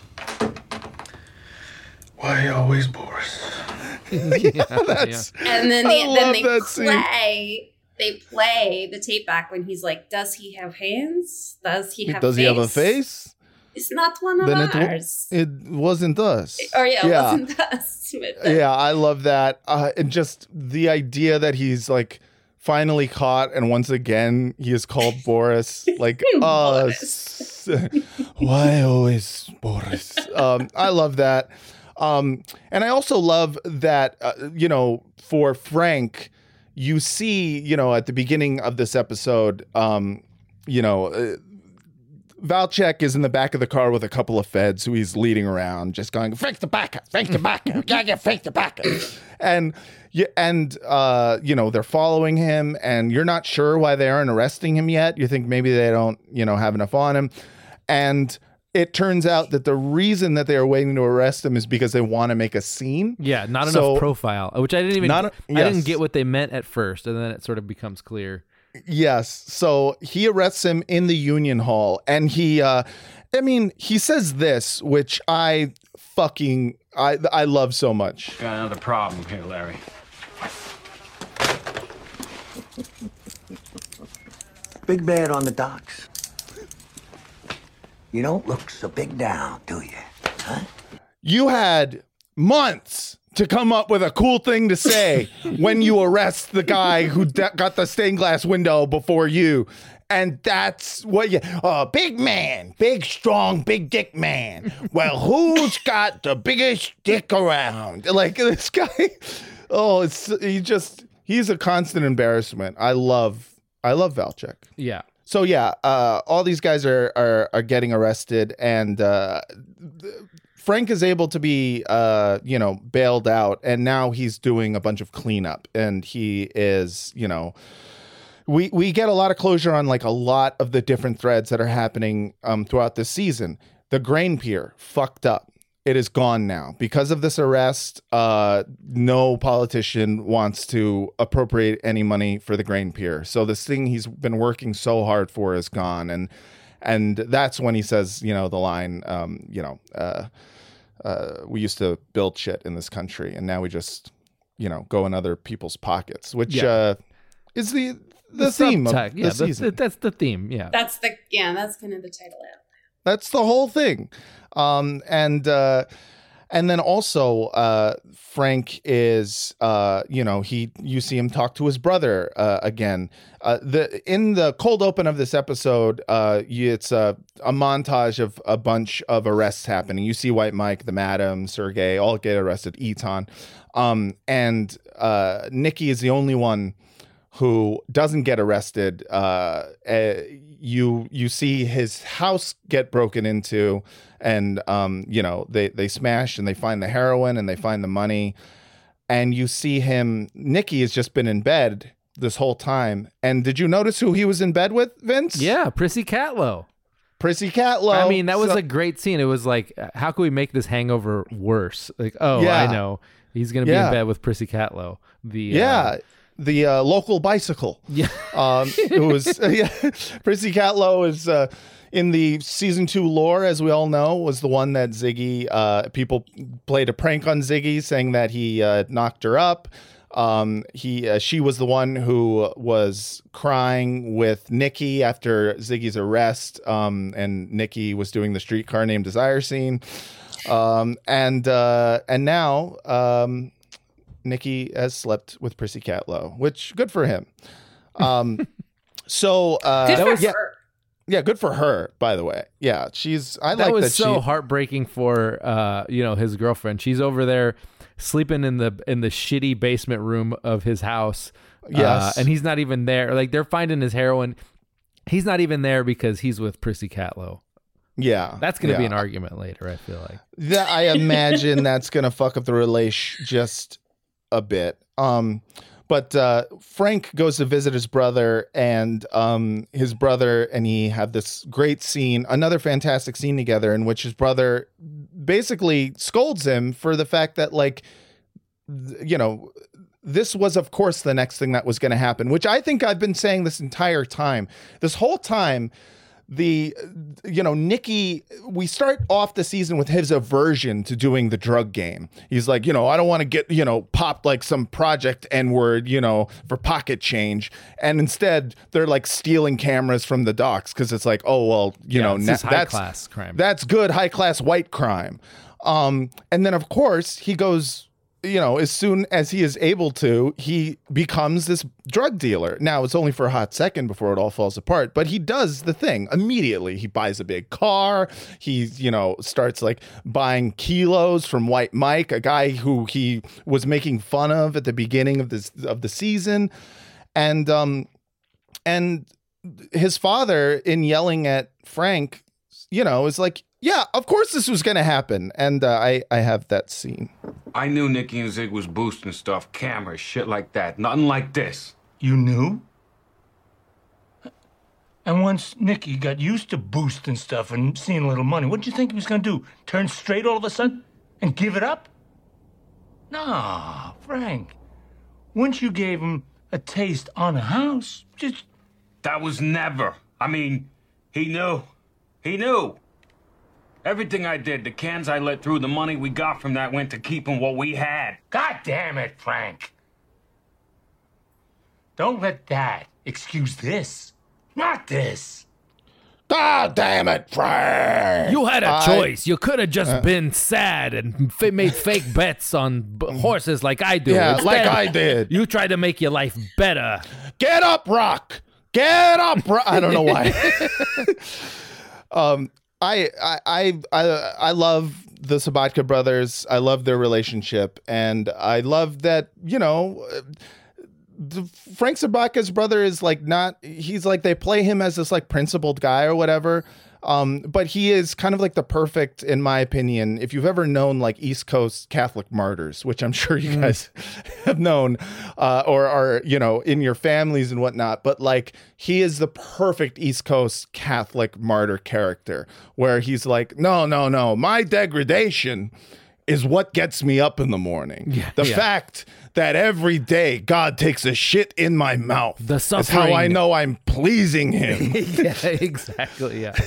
Why always Boris? yeah, that's. And then I they, love then they that scene. play they play the tape back when he's like, does he have hands? Does he have Does face? he have a face? It's not one of Then it, wa- ours. it wasn't us. Or yeah, it yeah. wasn't us. But, uh, Yeah, I love that. Uh, and just the idea that he's like finally caught, and once again he is called Boris. Like us. Why always Boris? Um, I love that. Um, and I also love that, uh, you know, for Frank, you see, you know, at the beginning of this episode, um, you know, uh, Valchek is in the back of the car with a couple of feds who he's leading around, just going, Frank the backer, Frank the backer, gotta get Frank the backer. And, you, and uh, you know, they're following him, and you're not sure why they aren't arresting him yet. You think maybe they don't, you know, have enough on him. And it turns out that the reason that they are waiting to arrest him is because they want to make a scene. Yeah, not So- enough profile, which I didn't even. Not a- I didn't yes. get what they meant at first, and then it sort of becomes clear. Yes. So he arrests him in the Union Hall, and he, uh, I mean, he says this, which I fucking, I, I love so much. Got another problem here, Larry. Big bad on the docks. You don't look so big down, do you? Huh? You had months to come up with a cool thing to say when you arrest the guy who d- got the stained glass window before you. And that's what you, oh, big man, big, strong, big dick man. Well, who's got the biggest dick around? Like this guy, oh, it's, he just, he's a constant embarrassment. I love, I love Valchek. Yeah. So yeah, uh, all these guys are, are, are getting arrested, and, uh, Frank is able to be, uh, you know, bailed out, and now he's doing a bunch of cleanup, and he is, you know, we we get a lot of closure on like a lot of the different threads that are happening um, throughout the season. The grain pier fucked up. It is gone now because of this arrest. Uh, no politician wants to appropriate any money for the grain pier. So this thing he's been working so hard for is gone, and and that's when he says, you know, the line, um, you know. Uh, Uh, we used to build shit in this country, and now we just, you know, go in other people's pockets, which Yeah. uh, is the the, theme of subtext. the Yeah, season. that's, that's the theme. Yeah. That's the yeah, that's kind of the title. That's the whole thing. Um, and uh, and then also uh, Frank is, uh, you know, he you see him talk to his brother uh, again. Uh, the in the cold open of this episode, uh, you, it's a, a montage of a bunch of arrests happening. You see White Mike, the Madam, Sergey, all get arrested. Eton, um, and uh, Nikki is the only one who doesn't get arrested. Uh, uh, you you see his house get broken into, and um, you know they they smash and they find the heroin and they find the money, and you see him. Nikki has just been in bed this whole time. And did you notice who he was in bed with, Vince? Yeah, Prissy Catlow. Prissy Catlow. I mean, that was So- a great scene. It was like, how can we make this hangover worse? Like, oh, Yeah. I know. He's going to be Yeah. in bed with Prissy Catlow. The Yeah. uh, The uh, local bicycle. Yeah. Um, it was, yeah. Prissy Catlow is uh, in the season two lore, as we all know, was the one that Ziggy, uh, people played a prank on Ziggy saying that he uh, knocked her up. Um, he, uh, she was the one who was crying with Nikki after Ziggy's arrest. Um, and Nikki was doing the streetcar named Desire scene. Um, and, uh, and now, um, Nikki has slept with Prissy Catlow, which good for him. Um, so, uh, Good that for was, yeah, her. yeah, good for her, by the way. Yeah. She's, I that like was that so she, heartbreaking for uh, you know, his girlfriend. She's over there sleeping in the in the shitty basement room of his house. Yes. Uh, and he's not even there. Like, they're finding his heroin He's not even there because he's with Prissy Catlow. Yeah. That's going to yeah. be an argument later, I feel like. That, I imagine that's going to fuck up the relation just a bit. Um, but uh, Frank goes to visit his brother and um, his brother and he have this great scene, another fantastic scene together in which his brother basically scolds him for the fact that, like, th- you know, this was, of course, the next thing that was going to happen, which I think I've been saying this entire time. This whole time, the, you know, Nicky, we start off the season with his aversion to doing the drug game. He's like, you know, I don't want to get, you know, popped like some Project N-word, you know, for pocket change. And instead, they're like stealing cameras from the docks because it's like, oh, well, you Yeah, know, this na- is high that's class crime. That's good, high class white crime. Um, and then, of course, he goes, you know, as soon as he is able to, he becomes this drug dealer. Now, it's only for a hot second before it all falls apart, but he does the thing immediately. He buys a big car. He, you know, starts like buying kilos from White Mike, a guy who he was making fun of at the beginning of this of the season. And um and his father, in yelling at Frank, you know, is like, yeah, of course this was going to happen. And uh, I, I have that scene. I knew Nicky and Zig was boosting stuff, cameras, shit like that. Nothing like this. You knew? And once Nicky got used to boosting stuff and seeing a little money, what did you think he was going to do? Turn straight all of a sudden and give it up? Nah, Frank. Once you gave him a taste on a house, just... That was never. I mean, he knew. He knew. Everything I did, the cans I let through, the money we got from that went to keeping what we had. God damn it, Frank. Don't let that excuse this. Not this. God damn it, Frank. You had a I- choice. You could have just Uh. been sad and f- made fake bets on b- horses like I do. Yeah, like Instead, I did. You tried to make your life better. Get up, Rock. Get up, Rock. I don't know why. um, I, I, I, I, I love the Sabatka brothers. I love their relationship. And I love that, you know, the, Frank Sabatka's brother is like not, he's like, they play him as this like principled guy or whatever. Um, but he is kind of like the perfect, in my opinion, if you've ever known like East Coast Catholic martyrs, which I'm sure you guys have known, uh, or are, you know, in your families and whatnot, but like he is the perfect East Coast Catholic martyr character where he's like, no, no, no, my degradation is what gets me up in the morning. Yeah, the yeah. fact that every day God takes a shit in my mouth The is how suffering. I know I'm pleasing him. Yeah, exactly. Yeah.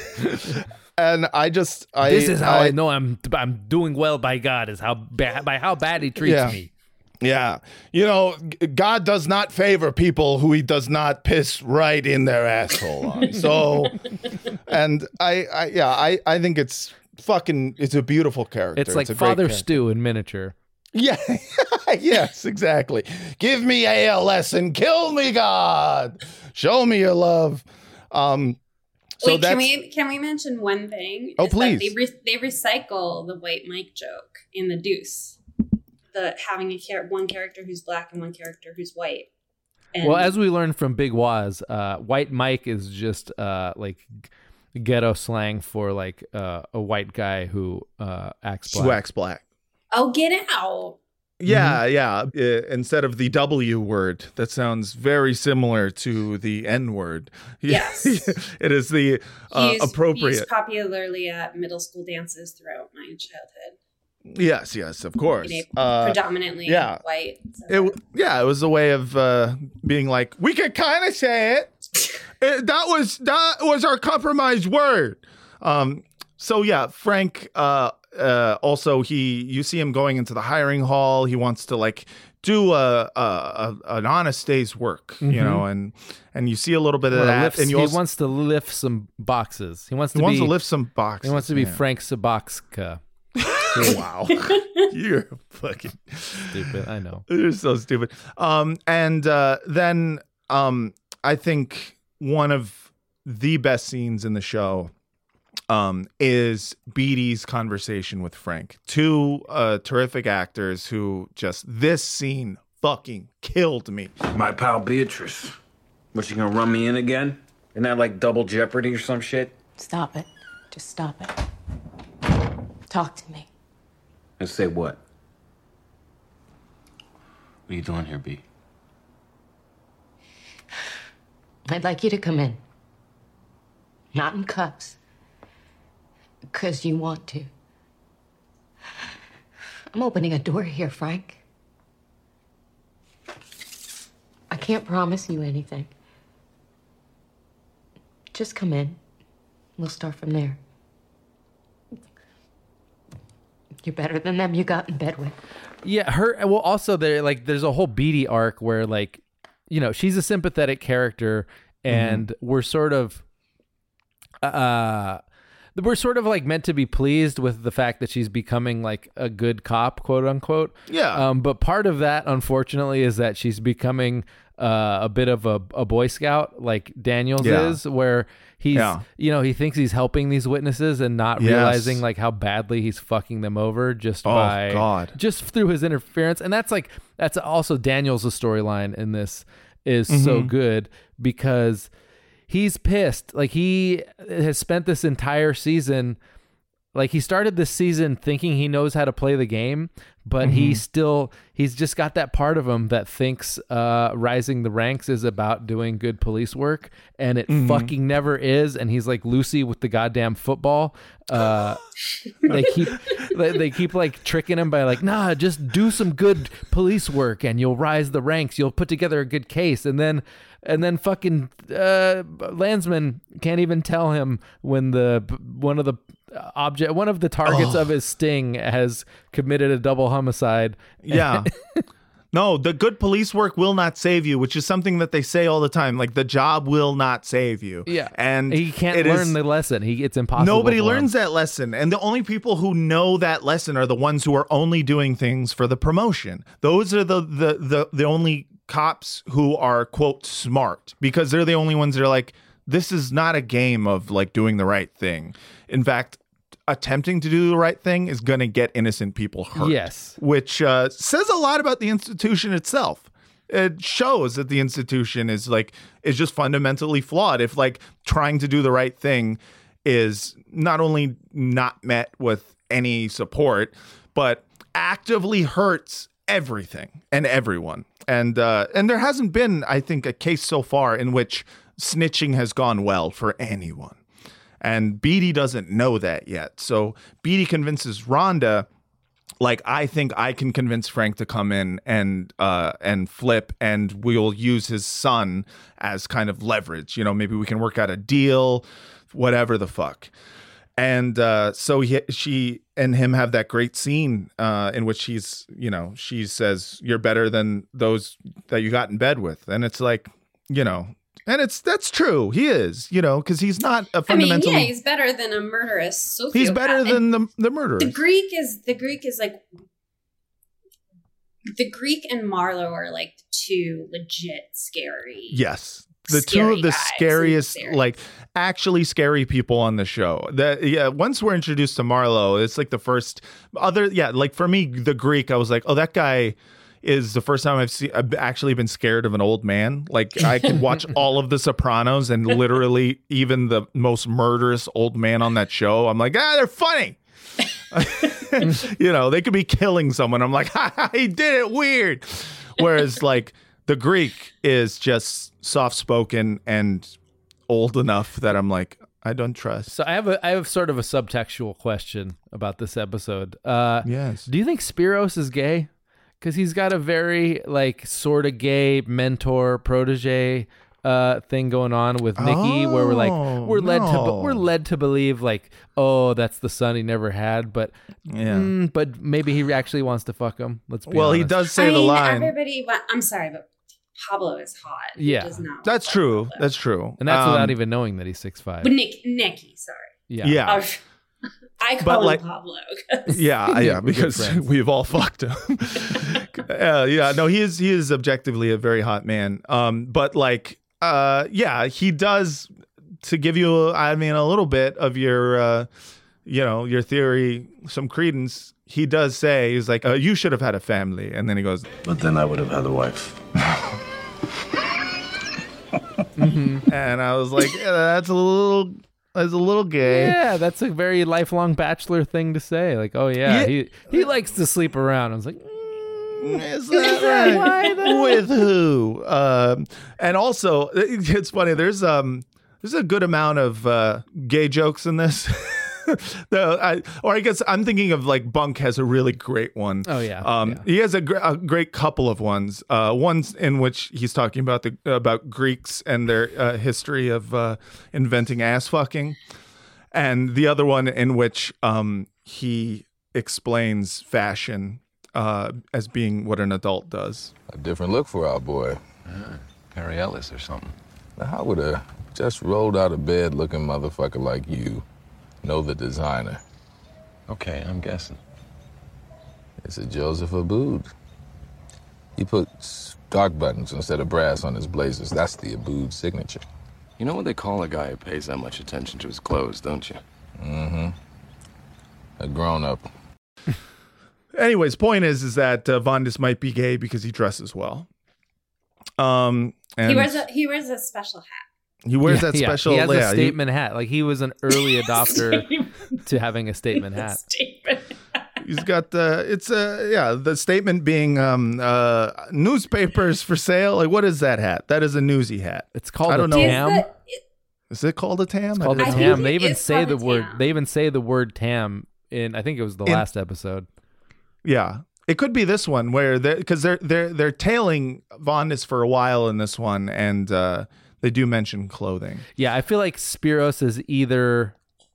And I just, I, this is how I, know I'm I'm doing well by God. Is how ba- by how bad He treats Yeah. me. Yeah. You know, g- God does not favor people who he does not piss right in their asshole on. So, and I, I yeah, I, I think it's fucking, it's a beautiful character. It's like a great Father character. Stew in miniature. Yeah. Yes, exactly. Give me A L S and kill me, God. Show me your love. Um, so Wait, that's, can we can we mention one thing? Oh, Is that please. They re- they recycle the White Mike joke in the Deuce, the having a char- one character who's black and one character who's white. And Well, as we learned from Big Waz, uh, White Mike is just uh, like g- ghetto slang for like uh, a white guy who uh, acts black. who acts black. oh, get out! Yeah, yeah. Uh, instead of the W word, that sounds very similar to the N word. Yes. It is the uh, Used- appropriate. used popularly at middle school dances throughout my childhood. Yes, yes, of course. You know, Uh, predominantly yeah. white. So. It, w- yeah, it was a way of uh, being like, we could kind of say it. It- That was that was our compromise word. Um, so yeah, Frank. Uh, uh, also, he you see him going into the hiring hall. He wants to like do a, a, a an honest day's work, you Mhm. know, and and you see a little bit of Well, that. lifts- and you he also, wants to lift some boxes. He wants he to wants be to lift some boxes. He wants to be yeah. Frank Sabakska. Wow, you're fucking Stupid. I know. You're so stupid. Um, and uh, then um, I think one of the best scenes in the show um, is Beatty's conversation with Frank. Two uh, terrific actors who just, this scene fucking killed me. My pal Beatrice. Was she gonna run me in again? Isn't that like double jeopardy or some shit? Stop it. Just stop it. Talk to me. And say what? What are you doing here, B? I'd like you to come in. Not in cuffs. Because you want to. I'm opening a door here, Frank. I can't promise you anything. Just come in. We'll start from there. You're better than them you got in bed with. Yeah, her. Well, also there, like, there's a whole Beatty arc where, like, you know, she's a sympathetic character, and mm-hmm. we're sort of, uh, we're sort of like meant to be pleased with the fact that she's becoming like a good cop, quote unquote. Yeah. Um, but part of that, unfortunately, is that she's becoming uh, a bit of a, a Boy Scout, like Daniels Yeah. is, where he's, Yeah. you know, he thinks he's helping these witnesses and not Yes. realizing like how badly he's fucking them over just Oh, by God. just through his interference. And that's like, that's also Daniels' storyline in this is so Mhm. good because he's pissed. Like, he has spent this entire season, like, he started this season thinking he knows how to play the game, but he Mhm. still, he's just got that part of him that thinks uh, rising the ranks is about doing good police work, and it Mhm. fucking never is. And he's like Lucy with the goddamn football. Uh, they keep, they, they keep like tricking him by like, nah, just do some good police work and you'll rise the ranks. You'll put together a good case. And then, and then fucking uh, Landsman can't even tell him when the one of the object, one of the targets Oh. of his sting has committed a double homicide. Yeah. No, the good police work will not save you, which is something that they say all the time. Like, the job will not save you. Yeah. And he can't it learn is- the lesson. He It's impossible. Nobody for him. learns that lesson. And the only people who know that lesson are the ones who are only doing things for the promotion. Those are the the the, the only cops who are, quote, smart, because they're the only ones that are like, this is not a game of like doing the right thing. In fact, attempting to do the right thing is going to get innocent people hurt. Yes. Which uh, says a lot about the institution itself. It shows that the institution is like, is just fundamentally flawed. If like trying to do the right thing is not only not met with any support, but actively hurts everything and everyone. And, uh, and there hasn't been, I think, a case so far in which snitching has gone well for anyone. And Beatty doesn't know that yet. So Beatty convinces Rhonda, like, I think I can convince Frank to come in and uh, and flip, and we'll use his son as kind of leverage. You know, maybe we can work out a deal, whatever the fuck. And uh, so he, she and him have that great scene uh, in which he's, you know, she says, "You're better than those that you got in bed with," and it's like, you know. And it's that's true. He is, you know, because he's not a fundamentally. I mean, yeah, he's better than a murderous sociopath. He's better And than the the murderer. The Greek is the Greek is like the Greek and Marlowe are like the two legit scary. Yes, the two scary of the guys in scariest, the series. like actually scary people on the show. That yeah. Once we're introduced to Marlowe, it's like the first other. Yeah, like for me, the Greek, I was like, oh, that guy is the first time I've seen I've actually been scared of an old man. Like, I can watch all of The Sopranos and literally even the most murderous old man on that show, I'm like, ah, they're funny. You know, they could be killing someone. I'm like, ha, ha, he did it weird. Whereas like the Greek is just soft spoken and old enough that I'm like, I don't trust. So I have a I have sort of a subtextual question about this episode. Uh, yes. Do you think Spiros is gay? Because he's got a very like sort of gay mentor protege uh, thing going on with Nikki, Oh, where we're like we're led to no. we're led to believe like, oh, that's the son he never had, but Yeah. mm, but maybe he actually wants to fuck him. Let's be Well, he honest. does say I the mean, line. everybody. wa- I'm sorry, but Pablo is hot. He Yeah. does not. That's true. That's true. and that's Um, without even knowing that he's six five. But Nick, Nicky, sorry. Yeah. Yeah. Oh, I call But, him like- Pablo. 'cause- Yeah, yeah, We're good because friends. we've all fucked him. uh, yeah, no, he is he is objectively a very hot man. Um, but like, uh, yeah, he does. To give you, I mean, a little bit of your, uh, you know, your theory, some credence. He does say he's like, uh, you should have had a family, and then he goes, But then I would have had a wife. Mm-hmm. And I was like, yeah, that's a little, that's a little gay. Yeah, that's a very lifelong bachelor thing to say. Like, oh yeah, Yeah. he he likes to sleep around. I was like, mm, Is that right? With who? Um, and also, it- it's funny. There's um, there's a good amount of uh, gay jokes in this. the, I, or I guess I'm thinking of like Bunk has a really great one. Oh, yeah, um, yeah. he has a, gr- a great couple of ones. Uh, one's in which he's talking about the about Greeks and their uh, history of uh, inventing ass fucking, and the other one in which um, he explains fashion uh, as being what an adult does. A different look for our boy. Uh, Perry Ellis or something. Now, how would a just rolled out of bed looking motherfucker like you know the designer? Okay, I'm guessing. It's a Joseph Abood. He puts dark buttons instead of brass on his blazers. That's the Abood signature. You know what they call a guy who pays that much attention to his clothes, don't you? Mm-hmm. A grown-up. Anyways, point is is that uh, Vondas might be gay because he dresses well. Um, and He wears a he wears a special hat. he wears yeah, that yeah, special. He has yeah, a statement hat. Like he was an early adopter to having a statement hat. Statement. He's got the it's a yeah the statement being um uh newspapers for sale. Like what is that hat? That is a newsy hat. It's called I a don't know. tam. Is it called a tam? It's called a I don't tam. know. They even is say called the a word. tam. They even say the word tam in. I think it was the In- last episode. Yeah, it could be this one where they because they're they're they're tailing Vondas for a while in this one, and uh, they do mention clothing. Yeah, I feel like Spiros is either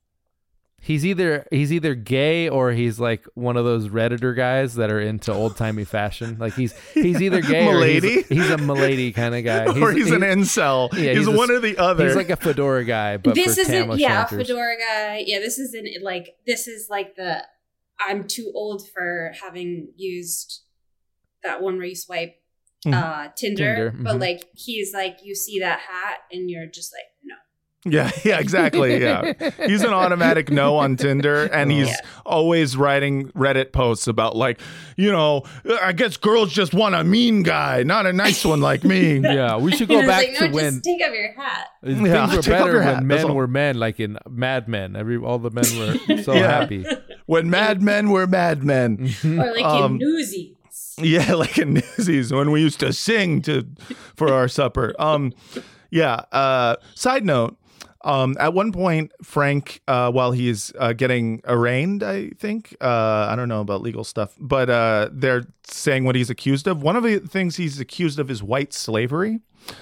he's either he's either gay or he's like one of those Redditor guys that are into old timey fashion. Like he's he's either gay or he's, Milady? he's a milady kind of guy. Or he's an incel. He's a- one or the other. He's like a fedora guy, but This for isn't Tamla yeah, Shanters. fedora guy. Yeah, this isn't like this is like the I'm too old for having used that one where you swipe Mhm. uh Tinder, Tinder, but mhm. like he's like you see that hat and you're just like no. Yeah, yeah, exactly. Yeah. He's an automatic no on Tinder, and he's Yeah. always writing Reddit posts about, like, you know, I guess girls just want a mean guy, not a nice one like me. Yeah, we should And go it's back like, to no, when just take off your hat. things Yeah, were take off better your hat, when that's men all. were men, like in Mad Men. Every all the men were so Yeah. happy. When Mad Men were Mad Men. Mm-hmm. Or like Um, in Newsies. Yeah, like in Newsies when we used to sing to for our supper. Um, yeah. Uh, side note. Um, at one point, Frank, uh, while he's uh, getting arraigned, I think, uh, I don't know about legal stuff, but uh, they're saying what he's accused of. One of the things he's accused of is white slavery,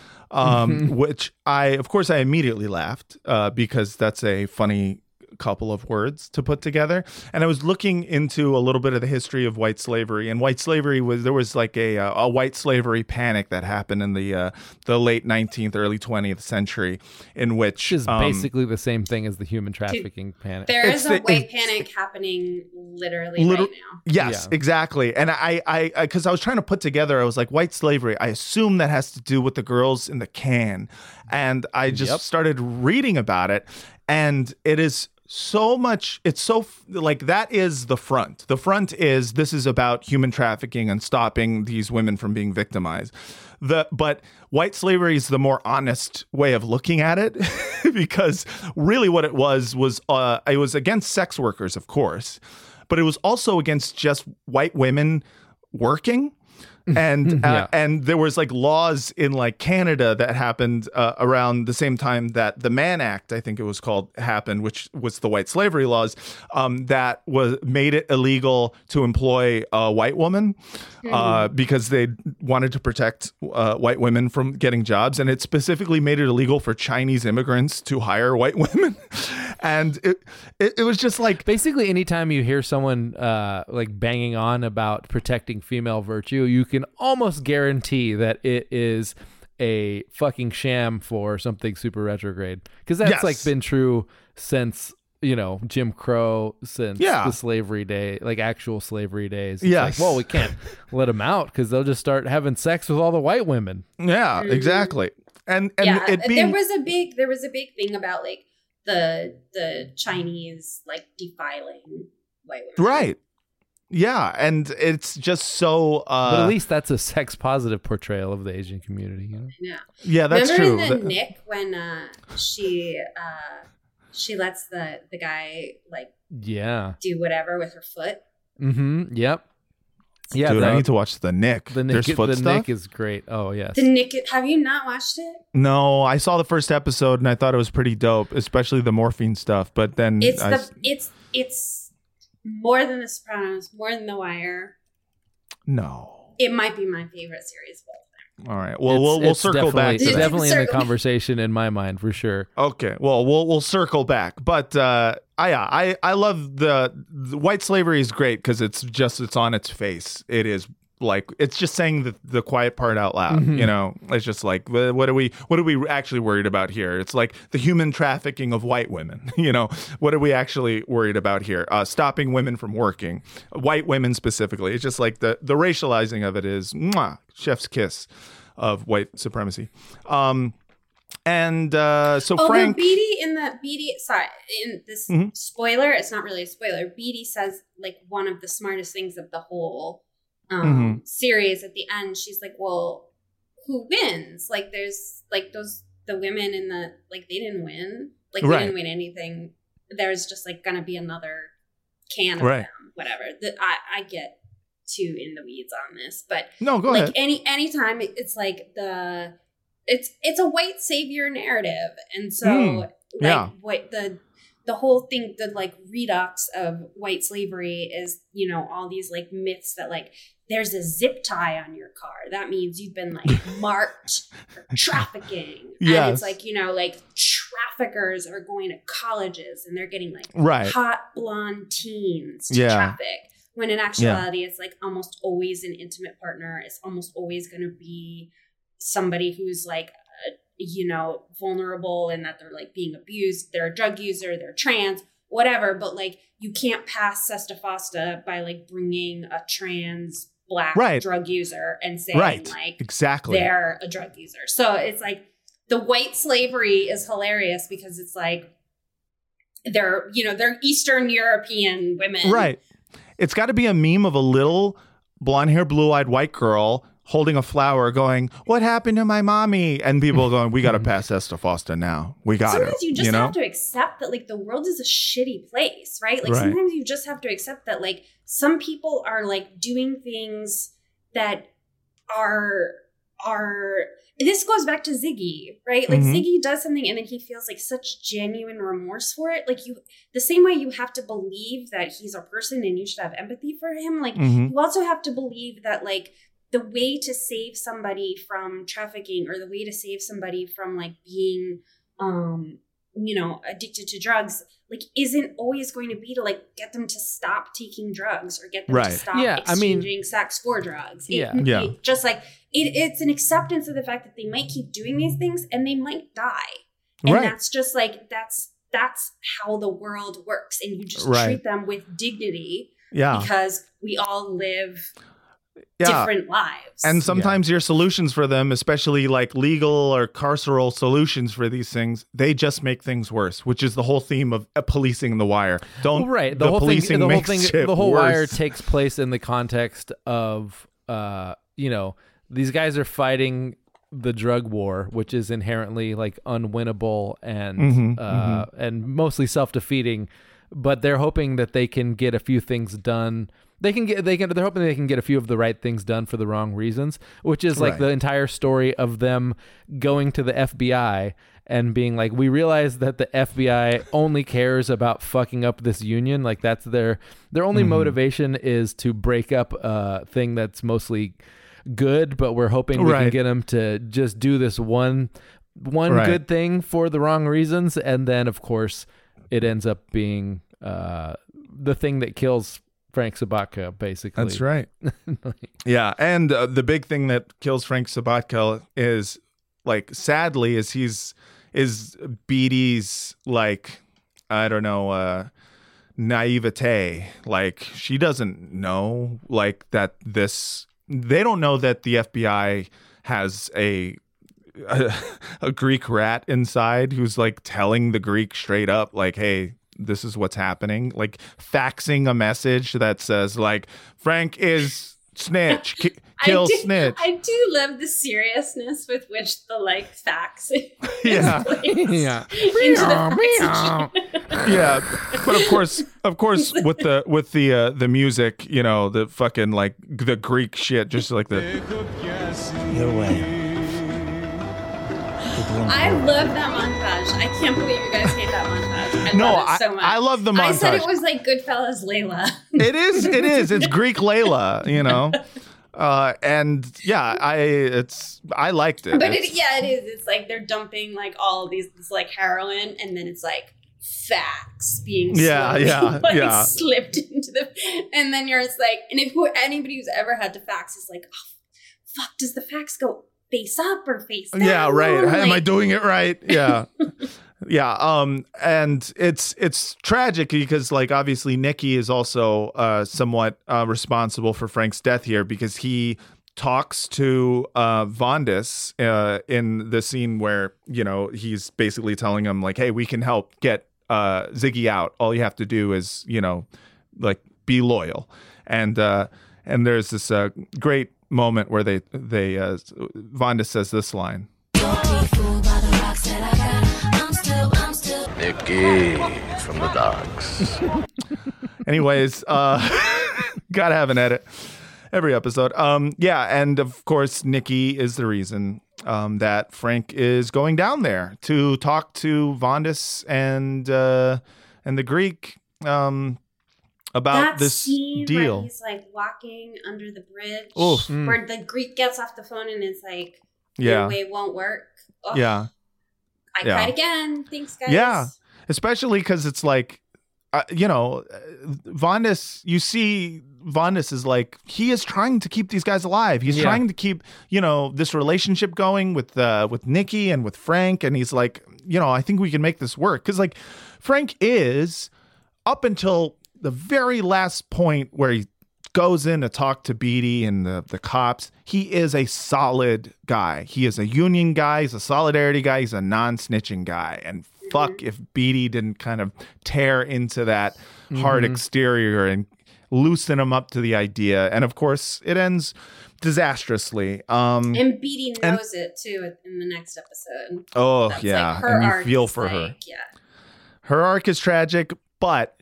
um, which I, of course, I immediately laughed uh, because that's a funny couple of words to put together. And I was looking into a little bit of the history of white slavery, and white slavery was there was like a a white slavery panic that happened in the uh, the late nineteenth, early twentieth century, in which Which is um, basically the same thing as the human trafficking panic. There It's is a the- white it's- panic happening literally Little- right now. Yes, Yeah. exactly. And I, I, because I, was trying to put together, I was like, white slavery. I assume that has to do with the girls in the can, and I just Yep. started reading about it, and it is so much. It's so f- like that is the front. The front is this is about human trafficking and stopping these women from being victimized. The but white slavery is the more honest way of looking at it because really what it was was uh, it was against sex workers, of course. But it was also against just white women working. And uh, Yeah. and there was like laws in like Canada that happened uh, around the same time that the Mann Act, I think it was called, happened, which was the white slavery laws, um, that was made it illegal to employ a white woman uh, because they wanted to protect uh, white women from getting jobs, and it specifically made it illegal for Chinese immigrants to hire white women. And it, it it was just like Basically, anytime you hear someone uh, like banging on about protecting female virtue, you can almost guarantee that it is a fucking sham for something super retrograde. Because that's Yes. like been true since, you know, Jim Crow, since Yeah. the slavery day, like actual slavery days. It's Yes. like, well, we can't let them out because they'll just start having sex with all the white women. yeah, exactly. And and yeah, it being there was a big there was a big thing about like the the Chinese like defiling white women. right. Yeah, and it's just so. Uh, but at least that's a sex positive portrayal of the Asian community. You know? Yeah, yeah, that's Remember true. in the That- Nick when uh, she uh, she lets the the guy like Yeah. do whatever with her foot. Mm-hmm. Yep. Yeah, Dude, the, I need to watch the Nick. The Nick, There's foot the stuff? Nick is great. Oh yes. The Nick, have you not watched it? No, I saw the first episode and I thought it was pretty dope, especially the morphine stuff. But then It's I, the it's it's more than The Sopranos, more than The Wire. no. It might be my favorite series of all time. All right. Well, It's- we'll we'll it's circle back. definitely- To It's that. definitely in the Circle- conversation in my mind for sure. Okay. Well, we'll we'll circle back. But uh, I I I love the, the white slavery is great because it's just it's on its face. It is like it's just saying the, the quiet part out loud. Mhm. You know, it's just like wh- what are we what are we actually worried about here? It's like the human trafficking of white women. You know, what are we actually worried about here? Uh, stopping women from working, white women specifically. It's just like the the racializing of it is mwah, chef's kiss of white supremacy. Um, and uh, so Although Frank. Beatty in the Beatty, sorry, in this Mhm. spoiler, it's not really a spoiler. Beatty says like one of the smartest things of the whole um, Mhm. series at the end. She's like, "Well, who wins? Like, there's like those the women in the like they didn't win. Like, Right. they didn't win anything. There's just like gonna be another can of Right. them, whatever." The, I I get too in the weeds on this, but No, go like ahead. any anytime it's like the it's it's a white savior narrative, and so Mm, like yeah. what the the whole thing, the like redux of white slavery is, you know, all these like myths that like there's a zip tie on your car, that means you've been like marked for trafficking. And Yes. it's like, you know, like traffickers are going to colleges and they're getting like Right. hot blonde teens to Yeah. traffic. When in actuality, it's like almost always an intimate partner. It's almost always going to be somebody who's like, uh, you know, vulnerable and that they're like being abused. They're a drug user, they're trans, whatever. But like, you can't pass Sesta Fosta by like bringing a trans black Right. drug user and saying Right. like, Exactly. they're a drug user. So it's like the white slavery is hilarious because it's like, they're, you know, they're Eastern European women. Right. It's got to be a meme of a little blonde hair, blue eyed white girl holding a flower going, "What happened to my mommy?" And people going, "We got to pass Sesta Fosta now. We got to." Sometimes you just know? have to accept that like the world is a shitty place, right? Like Right. sometimes you just have to accept that like some people are like doing things that are are this goes back to Ziggy, right? Like Mhm. Ziggy does something and then he feels like such genuine remorse for it. Like you the same way you have to believe that he's a person and you should have empathy for him, like Mhm. you also have to believe that like the way to save somebody from trafficking or the way to save somebody from like being um you know addicted to drugs like isn't always going to be to like get them to stop taking drugs or get them to Right. stop Yeah, I mean- exchanging sex for drugs. It- Yeah. it- Yeah. just like it, it's an acceptance of the fact that they might keep doing these things and they might die, and Right. that's just like that's that's how the world works, and you just Right. treat them with dignity Yeah. because we all live Yeah. different lives. And sometimes your solutions for them, especially like legal or carceral solutions for these things, they just make things worse, which is the whole theme of uh, policing The Wire. Don't Well, right. The, the whole policing thing, the whole makes thing, shit the whole worse. wire takes place in the context of, uh, you know, these guys are fighting the drug war, which is inherently like unwinnable and Mhm, uh, and mostly self-defeating. But they're hoping that they can get a few things done. They can get they can they're hoping they can get a few of the right things done for the wrong reasons, which is like Right. the entire story of them going to the F B I and being like, we realize that the F B I only cares about fucking up this union. Like that's their their only Mhm. motivation is to break up a thing that's mostly good, but we're hoping we can Right. get them to just do this one one Right. good thing for the wrong reasons, and then of course it ends up being uh, the thing that kills Frank Sabatka, basically. That's right. Yeah, and uh, the big thing that kills Frank Sabatka is, like, sadly, is he's is Beatty's like, I don't know, uh, naivete. Like, she doesn't know like that. This they don't know that the F B I has a. A, a Greek rat inside who's like telling the Greek straight up, like, "Hey, this is what's happening. Like faxing a message that says like Frank is snitch, ki- kill I do, snitch. I do love the seriousness with which the like fax is Yeah. placed Yeah. into the fax. Yeah, but of course, of course, with the with the uh, the music, you know, the fucking like the Greek shit, just like the. Your way. I love that montage. I can't believe you guys hate that montage. I No, love it so I- much. I love the I said it montage. was like Goodfellas Layla. It is. It is. It's Greek Layla, you know, uh, and yeah, I it's I liked it. But It's- it, yeah, it is. It's like they're dumping like all of these this like heroin, and then it's like facts being Yeah, slowly, yeah, like, yeah. slipped into the, and then you're just like, and if who anybody who's ever had to fax is like, oh, fuck, does the fax go face up or face down? Yeah, right. Like, Am I doing it right? Yeah. Yeah, um and it's it's tragic because like obviously Nicky is also uh somewhat uh responsible for Frank's death here because he talks to uh Vondas uh in the scene where, you know, he's basically telling him like, hey, we can help get uh Ziggy out. All you have to do is, you know, like be loyal. And uh and there's this uh great moment where they they uh Vondas says this line. Nicky from the docks. Anyways, uh, gotta have an edit every episode. Um, yeah, and of course, Nicky is the reason um, that Frank is going down there to talk to Vondas and uh, and the Greek um, about that this scene deal. where he's like walking under the bridge, Oof. Mm. where the Greek gets off the phone and it's like, Yeah. your way won't work. Ugh. Yeah. I Yeah. cried again. Thanks, guys. Yeah, especially because it's like, uh, you know, Vondas, you see Vondas is like, he is trying to keep these guys alive. He's Yeah. trying to keep, you know, this relationship going with uh, with Nicky and with Frank. And he's like, you know, I think we can make this work. Because like Frank is up until the very last point where he goes in to talk to Beatty and the, the cops, he is a solid guy. He is a union guy. He's a solidarity guy. He's a non-snitching guy. And fuck if Beatty didn't kind of tear into that hard Mhm. exterior and loosen him up to the idea. And of course, it ends disastrously. Um, And Beatty and- knows it too in the next episode. oh, That's, yeah. like, her and you arc feel is for her. like, yeah. Her arc is tragic, but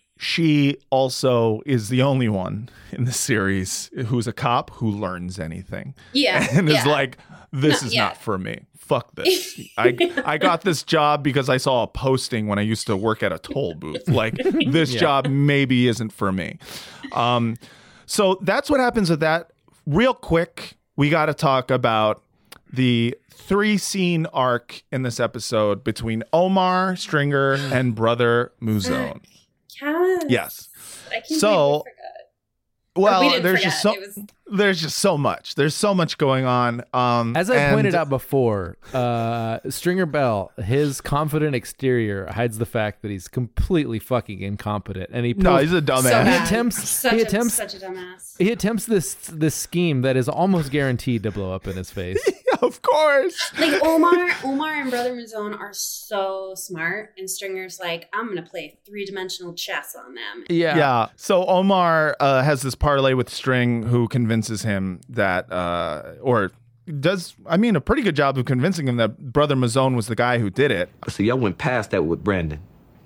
she also is the only one in the series who's a cop who learns anything. Yeah, And is yeah. like, this No, is yeah. not for me. Fuck this. I I got this job because I saw a posting when I used to work at a toll booth. Like, this Yeah. job maybe isn't for me. Um, so that's what happens with that. Real quick, we got to talk about the three scene arc in this episode between Omar, Stringer, and Brother Muzone. Yes. Yes. I can't So, believe we forgot. Or we well, didn't there's forget. just so It was- there's just so much. There's so much going on. Um, As I and- pointed out before, uh, Stringer Bell, his confident exterior hides the fact that he's completely fucking incompetent, and he No, pulls- he's a dumbass. So he bad. attempts Such he a- attempts such a dumbass. he attempts this this scheme that is almost guaranteed to blow up in his face. Of course. Like Omar, Omar and Brother Muzone are so smart, and Stringer's like, I'm gonna play three dimensional chess on them. Yeah. Yeah. So Omar uh, has this parlay with String, who convinces him that, uh, or does, I mean, a pretty good job of convincing him that Brother Muzone was the guy who did it. So y'all went past that with Brandon.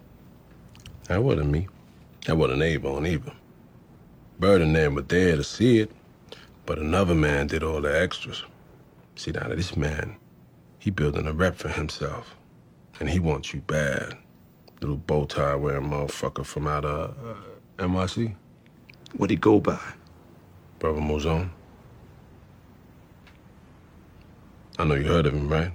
That wasn't me. That wasn't Avon either. Bird and them were there to see it, but another man did all the extras. See, now this man, he building a rep for himself, and he wants you bad. Little bow tie wearing motherfucker from out of uh, N Y C. What'd he go by? Brother Mozone. I know you heard of him, right?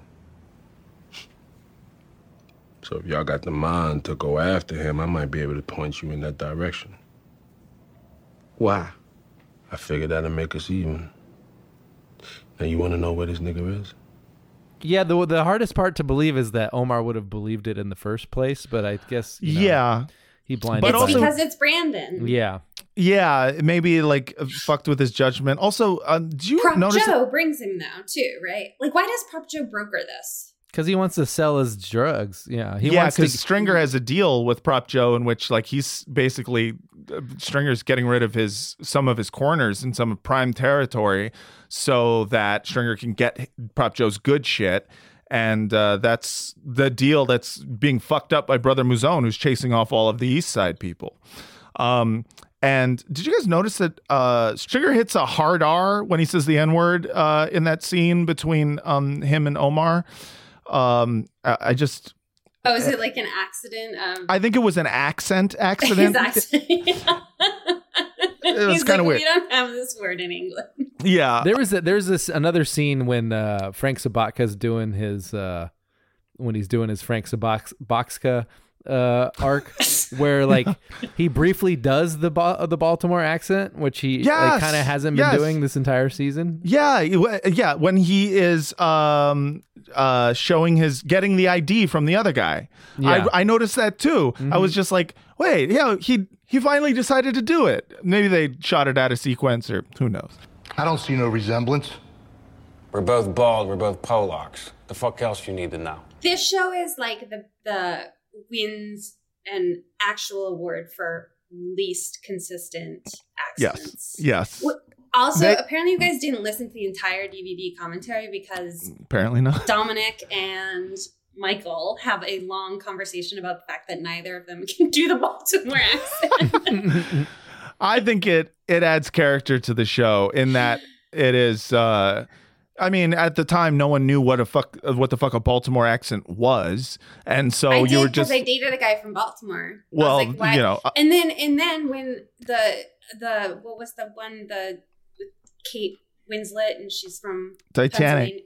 So if y'all got the mind to go after him, I might be able to point you in that direction. Why? I figured that'd make us even. Now you want to know where this nigga is? Yeah, the the hardest part to believe is that Omar would have believed it in the first place, but I guess you know, Yeah. he blinded. But by also- it. Because it's Brandon. yeah, Yeah, maybe like uh, fucked with his judgment. Also, uh, did you Prop notice? Joe brings him though too, right? Like, why does Prop Joe broker this? Because he wants to sell his drugs. Yeah, he yeah, wants to. because Stringer has a deal with Prop Joe in which, like, he's basically uh, Stringer's getting rid of his some of his corners in some prime territory, so that Stringer can get Prop Joe's good shit, and uh, that's the deal that's being fucked up by Brother Mouzone, who's chasing off all of the East Side people. Um, and did you guys notice that uh, Stringer hits a hard R when he says the N word uh, in that scene between um, him and Omar? Um, I, I just. Oh, is it like an accident? Um, I think it was an accent accident. His accent. It was He's kind of like, weird. We don't have this word in English. Yeah, there was a, there's this another scene when uh, Frank Sabatka's doing his uh, when he's doing his Frank Sabatska uh, arc, where like he briefly does the ba- the Baltimore accent, which he Yes! like, kind of hasn't been Yes! doing this entire season. Yeah, yeah. When he is um, uh, showing his getting the I D from the other guy, Yeah. I, I noticed that too. Mm-hmm. I was just like, wait, yeah, he he finally decided to do it. Maybe they shot it out of sequence, or who knows. I don't see no resemblance. We're both bald, we're both Polacks. The fuck else you need to know? This show is like the the wins an actual award for least consistent accents. Yes, yes. Wh- Also, They- apparently you guys didn't listen to the entire D V D commentary because Apparently not. Dominic and Michael have a long conversation about the fact that neither of them can do the Baltimore accent. I think it it adds character to the show in that it is. Uh, I mean, at the time, no one knew what a fuck what the fuck a Baltimore accent was, and so I you did were because just I dated a guy from Baltimore. I was well, like, why- you know. uh, and then and then when the the what was the one the with Kate Winslet and she's from Titanic. Pennsylvania.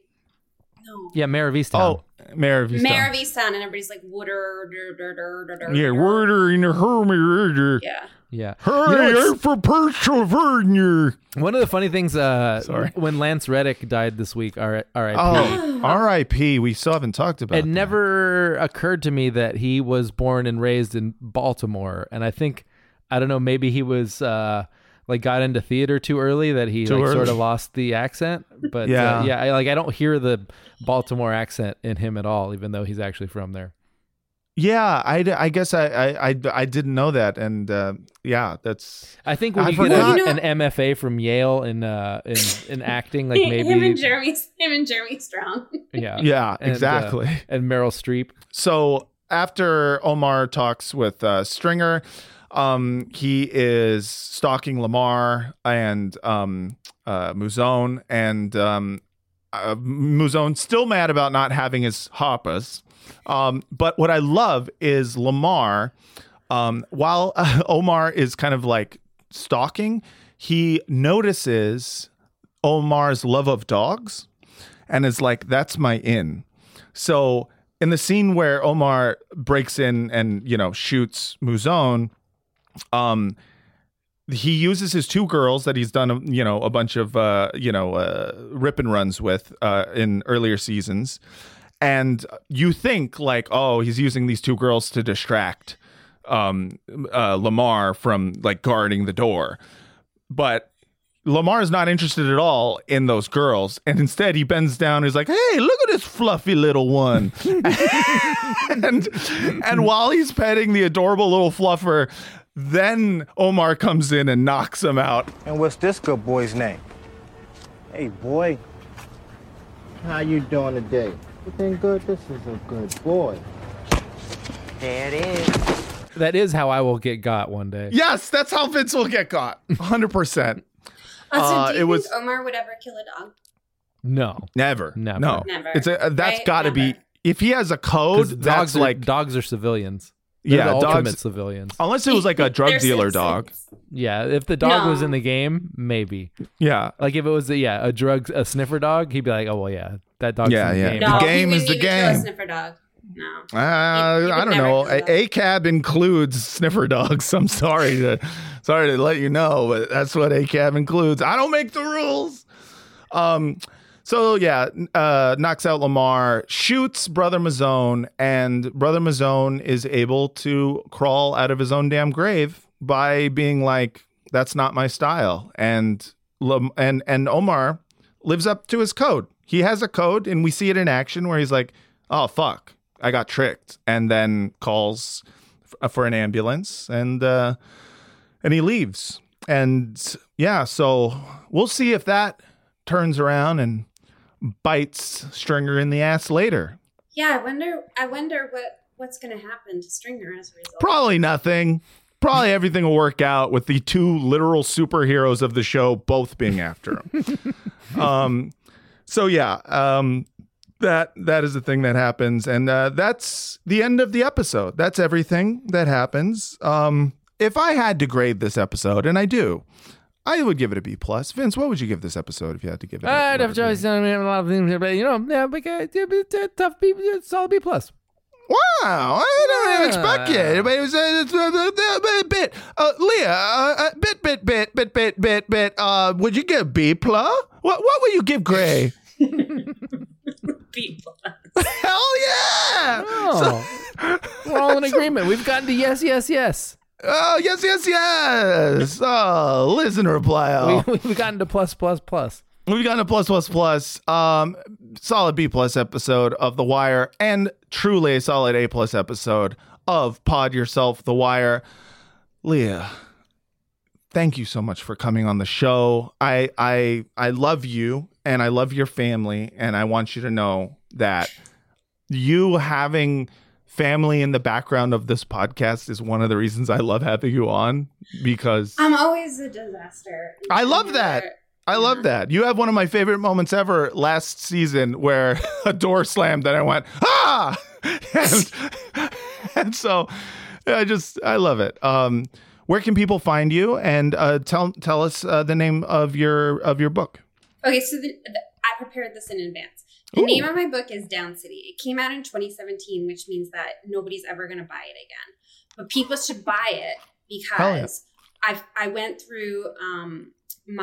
No. Yeah, Mayor of Easttown. Oh, Mayor of Easttown. Mayor of Easttown, and everybody's like, "Wooder, dur, dur, dur, dur, dur, Yeah, dur." Werder in the Hermie. Yeah. Yeah. Hurry You know, it's- for Pennsylvania. One of the funny things, uh, Sorry. when Lance Reddick died this week, R I P Oh, R I P We still haven't talked about it never occurred to me that he was born and raised in Baltimore, and I think I don't know, maybe he was uh, like got into theater too early that he Too like, early. sort of lost the accent. But Yeah. uh, yeah, I, like I don't hear the Baltimore accent in him at all, even though he's actually from there. Yeah, I, I guess I, I, I, I didn't know that, and uh, yeah, that's. I think when I you get forgot- a, an M F A from Yale in uh, in, in acting, like maybe him and Jeremy, him and Jeremy Strong. yeah, Yeah, And, uh, exactly. and Meryl Streep. So after Omar talks with uh, Stringer, um, he is stalking Lamar and um, uh, Mouzone, and um, uh, Mouzone's still mad about not having his hoppers. Um, but what I love is Lamar, um, while uh, Omar is kind of like stalking, he notices Omar's love of dogs and is like, that's my in. So in the scene where Omar breaks in and, you know, shoots Mouzone, um, he uses his two girls that he's done, you know, a bunch of, uh, you know, uh, rip and runs with uh, in earlier seasons. And you think like, oh, he's using these two girls to distract um, uh, Lamar from like guarding the door. But Lamar is not interested at all in those girls. And instead he bends down and he's like, hey, look at this fluffy little one. and, and while he's petting the adorable little fluffer, then Omar comes in and knocks him out. And what's this good boy's name? Hey, boy. How you doing today? Everything good? This is a good boy. There it is. That is how I will get got one day. Yes, that's how Vince will get caught. one hundred percent. Also, Uh, do you it think was Omar would ever kill a dog? No, never, never, no, Never. It's a, that's Right? got to be. If he has a code, 'Cause that's dogs are, like dogs are civilians. They're yeah, the ultimate dogs civilians. Unless it was like a drug They're dealer citizens. dog. Yeah, if the dog No. was in the game, maybe. Yeah, Like if it was, a, yeah, a drug, a sniffer dog, he'd be like, oh well, yeah, that dog's Yeah, in the yeah. game. The No, game he is wouldn't the even kill a game. sniffer dog. No. Uh, You- you I would don't never know. do A, that. A C A B includes sniffer dogs. I'm sorry to sorry to let you know, but that's what A C A B includes. I don't make the rules. Um. So yeah, uh, knocks out Lamar, shoots Brother Mouzone, and Brother Mouzone is able to crawl out of his own damn grave by being like, "That's not my style." And Lam- and and Omar lives up to his code. He has a code, and we see it in action where he's like, oh, fuck, I got tricked. And then calls f- for an ambulance and uh, and he leaves. And yeah, so we'll see if that turns around and bites Stringer in the ass later. Yeah, I wonder. I wonder what what's going to happen to Stringer as a result. Probably nothing. Probably everything will work out with the two literal superheroes of the show both being after him. um, so yeah, um, that that is the thing that happens, and uh, that's the end of the episode. That's everything that happens. Um, if I had to grade this episode, and I do, I would give it a B plus. Vince, what would you give this episode if you had to give it? I'd a have choice on a lot of things, but you know, yeah, but, uh, it's a tough B, solid B plus. Wow, I didn't even expect it. But it was a, a, a bit. Uh, Leah, uh, uh, bit, bit, bit, bit, bit, bit, bit. Uh, would you give B plus? What, what would you give Gray? B plus. Hell yeah! Oh, so, we're all in agreement. We've gotten to yes, yes, yes. Oh, yes, yes, yes. Oh, listen, reply all. We, we've gotten to plus, plus, plus. We've gotten a plus, plus, plus. Um, solid B plus episode of The Wire, and truly a solid A plus episode of Pod Yourself, The Wire. Leah, thank you so much for coming on the show. I, I, I love you, and I love your family, and I want you to know that you having family in the background of this podcast is one of the reasons I love having you on, because I'm always a disaster. I love that. I love that. You have one of my favorite moments ever last season where a door slammed and I went, ah! and, and so I just, I love it. Um, where can people find you? And uh, tell tell us uh, the name of your of your book. Okay, so the, the, I prepared this in advance. The Ooh. name of my book is Down City. It came out in twenty seventeen, which means that nobody's ever going to buy it again. But people should buy it because yeah. I I went through um,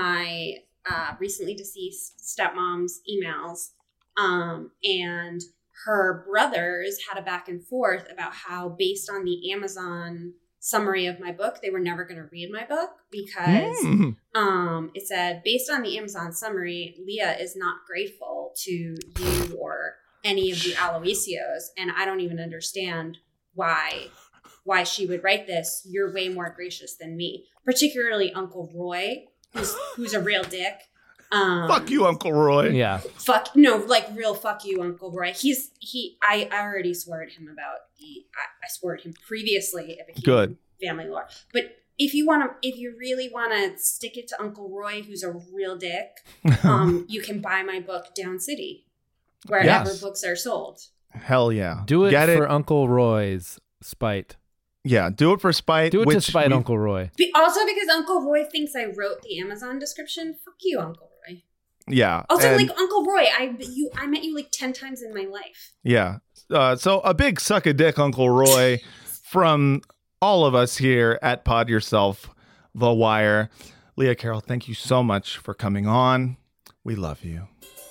my uh, recently deceased stepmom's emails, um, and her brothers had a back and forth about how, based on the Amazon summary of my book, they were never going to read my book because mm. um, it said, based on the Amazon summary, Leah is not grateful to you or any of the Aloysios, and I don't even understand why why she would write this. You're way more gracious than me, particularly Uncle Roy, who's who's a real dick. Um, fuck you, Uncle Roy. Yeah. Fuck no, like real fuck you, Uncle Roy. He's he. I, I already swore at him about the. I, I swore at him previously. It became Good. Family lore. But if you want to, if you really want to stick it to Uncle Roy, who's a real dick, um, you can buy my book Down City, wherever yes. books are sold. Hell yeah! Do it Get for it? Uncle Roy's spite. Yeah, do it for spite. Do it which to spite we, Uncle Roy. Be, also, because Uncle Roy thinks I wrote the Amazon description. Fuck you, Uncle Roy. Yeah. Also, and, like Uncle Roy, I you I met you like ten times in my life. Yeah. Uh, so a big suck a dick, Uncle Roy, from all of us here at Pod Yourself, The Wire. Leah Carroll, thank you so much for coming on. We love you.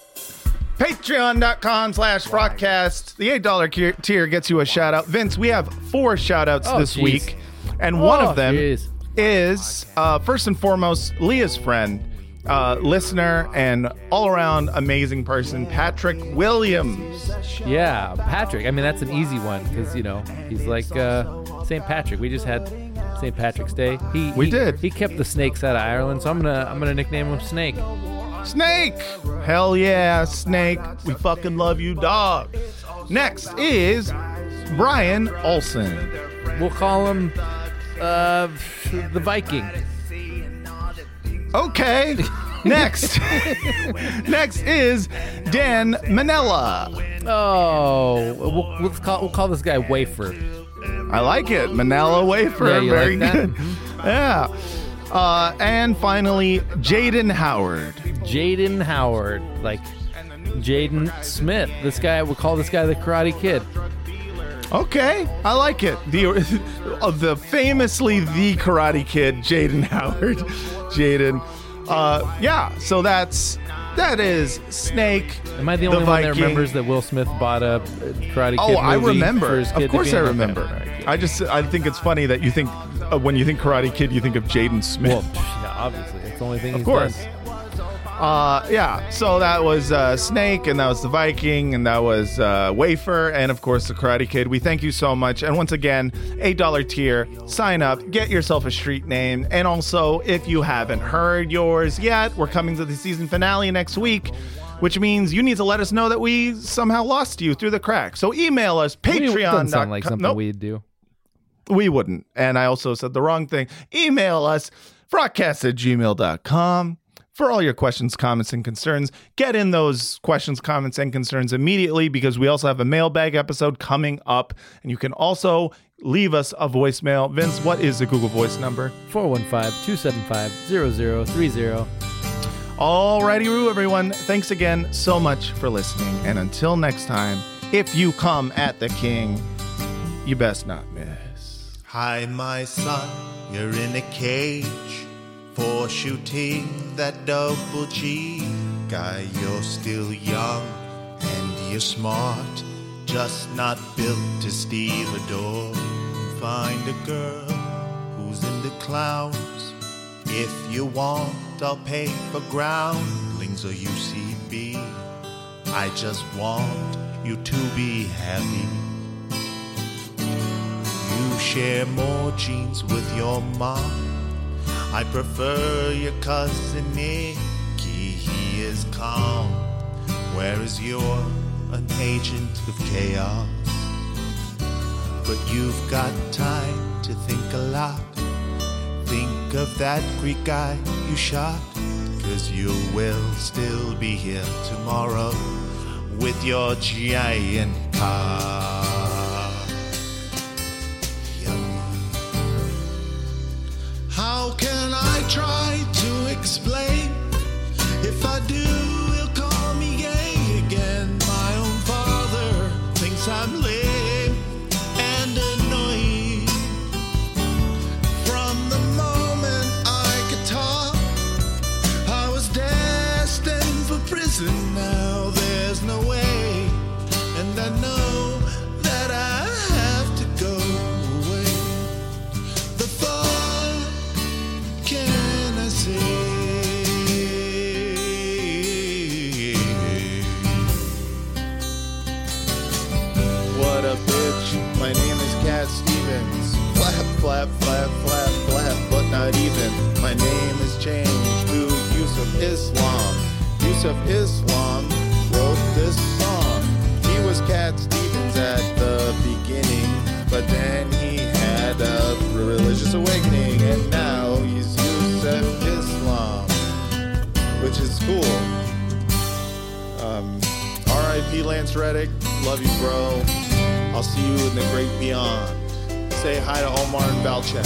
Patreon.com slash Frogcast. The eight dollar tier gets you a shout out. Vince, we have four shout outs oh, this geez. week. And oh, one of them geez. is, uh, first and foremost, Leah's friend, uh, listener, and all around amazing person, Patrick Williams. Yeah, Patrick. I mean, that's an easy one because, you know, he's like uh, Saint Patrick. We just had Saint Patrick's Day. He, we he, did. He kept the snakes out of Ireland, so I'm gonna I'm gonna nickname him Snake. Snake! Hell yeah, Snake. We fucking love you, dog. Next is Brian Olson. We'll call him uh, the Viking. Okay. Next. Next is Dan Manella. Oh, we'll, let's call, we'll call this guy Wafer. I like it. Manella Wafer. Yeah, you Very like good. Yeah. Uh, and finally, Jaden Howard. Jaden Howard, like Jaden Smith. This guy, we'll call this guy the Karate Kid. Okay, I like it. The of the famously the Karate Kid, Jaden Howard. Jaden. Uh, yeah, so that's that is Snake. Am I the only the one that remembers that Will Smith bought a Karate Kid oh, movie I remember. for his kid Of course to be I in? remember. Okay. I just I think it's funny that you think uh, when you think Karate Kid, you think of Jaden Smith. Well, yeah, obviously, it's the only thing of he's course. done. Uh, yeah, so that was uh, Snake, and that was the Viking, and that was uh, Wafer, and of course the Karate Kid. We thank you so much. And once again, eight dollar tier, sign up, get yourself a street name. And also, if you haven't heard yours yet, we're coming to the season finale next week, which means you need to let us know that we somehow lost you through the cracks. So email us, Patreon. Doesn't sound like something nope, we'd do. We wouldn't. And I also said the wrong thing. Email us, frogcast at gmail dot com. For all your questions, comments, and concerns. Get in those questions, comments, and concerns immediately because we also have a mailbag episode coming up. And you can also leave us a voicemail. Vince, what is the Google Voice number? four one five, two seven five, zero zero three zero. Alrighty, Roo, everyone. Thanks again so much for listening. And until next time, if you come at the king, you best not miss. Hi, my son, you're in a cage for shooting that double G. Guy, you're still young and you're smart, just not built to steal a door. Find a girl who's into clowns. If you want, I'll pay for groundlings or U C B. I just want you to be happy. You share more genes with your mom. I prefer your cousin Nicky, he is calm, whereas you're an agent of chaos. But you've got time to think a lot. Think of that Greek guy you shot, 'cause you will still be here tomorrow with your giant car. How can I try to explain? If I do, he'll call me gay again. My own father thinks I'm lame and annoying. From the moment I could talk, I was destined for prison. Now there's no way, and I know that I have to go away. The fuck can I say? What a bitch, my name is Cat Stevens. Flap, flap, flap, flap, flap, but not even. My name is changed to Yusuf Islam. Yusuf Islam wrote this song. He was Cat Stevens at the beginning, but then he had a religious awakening, and now he's Yusuf Islam, which is cool. Um, R I P Lance Reddick, love you, bro. I'll see you in the great beyond. Say hi to Omar and Valchek.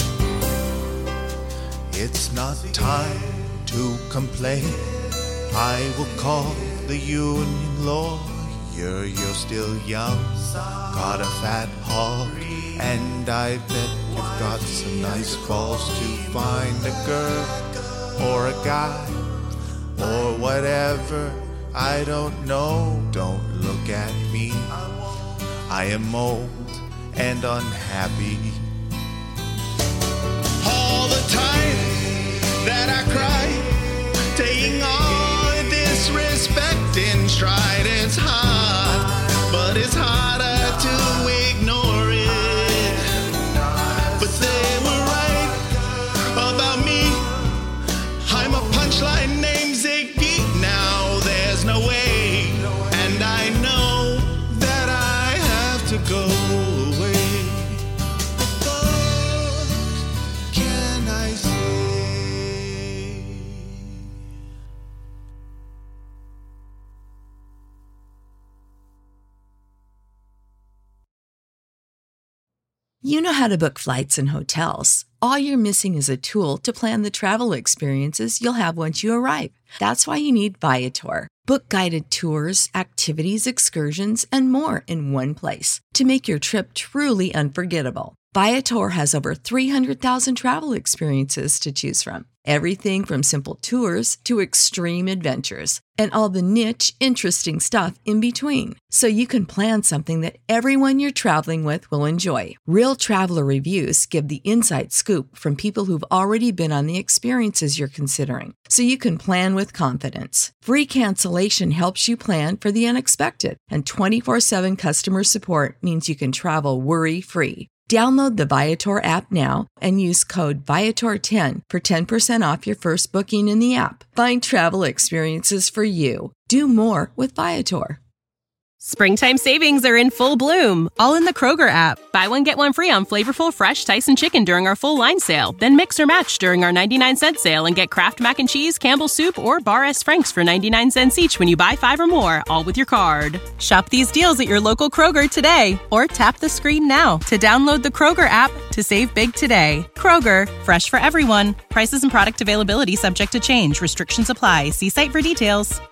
It's not time to complain. I will call the union lawyer. You're still young, got a fat hog, and I bet you've got some nice balls to find a girl or a guy or whatever. I don't know, don't look at me. I am old and unhappy. All the time that I cry, taking all disrespect in stride, it's hard, but it's harder to ignore it. But they were right about me. I'm a punchline named Ziggy. Now there's no way, and I know that I have to go away. What can I say? You know how to book flights and hotels. All you're missing is a tool to plan the travel experiences you'll have once you arrive. That's why you need Viator. Book guided tours, activities, excursions, and more in one place to make your trip truly unforgettable. Viator has over three hundred thousand travel experiences to choose from. Everything from simple tours to extreme adventures and all the niche, interesting stuff in between. So you can plan something that everyone you're traveling with will enjoy. Real traveler reviews give the inside scoop from people who've already been on the experiences you're considering. So you can plan with confidence. Free cancellation helps you plan for the unexpected. And twenty-four seven customer support means you can travel worry-free. Download the Viator app now and use code Viator ten for ten percent off your first booking in the app. Find travel experiences for you. Do more with Viator. Springtime savings are in full bloom, all in the Kroger app. Buy one, get one free on flavorful, fresh Tyson chicken during our full line sale. Then mix or match during our ninety-nine cent sale and get Kraft Mac and Cheese, Campbell's Soup, or Bar S. Frank's for ninety-nine cents each when you buy five or more, all with your card. Shop these deals at your local Kroger today, or tap the screen now to download the Kroger app to save big today. Kroger, fresh for everyone. Prices and product availability subject to change. Restrictions apply. See site for details.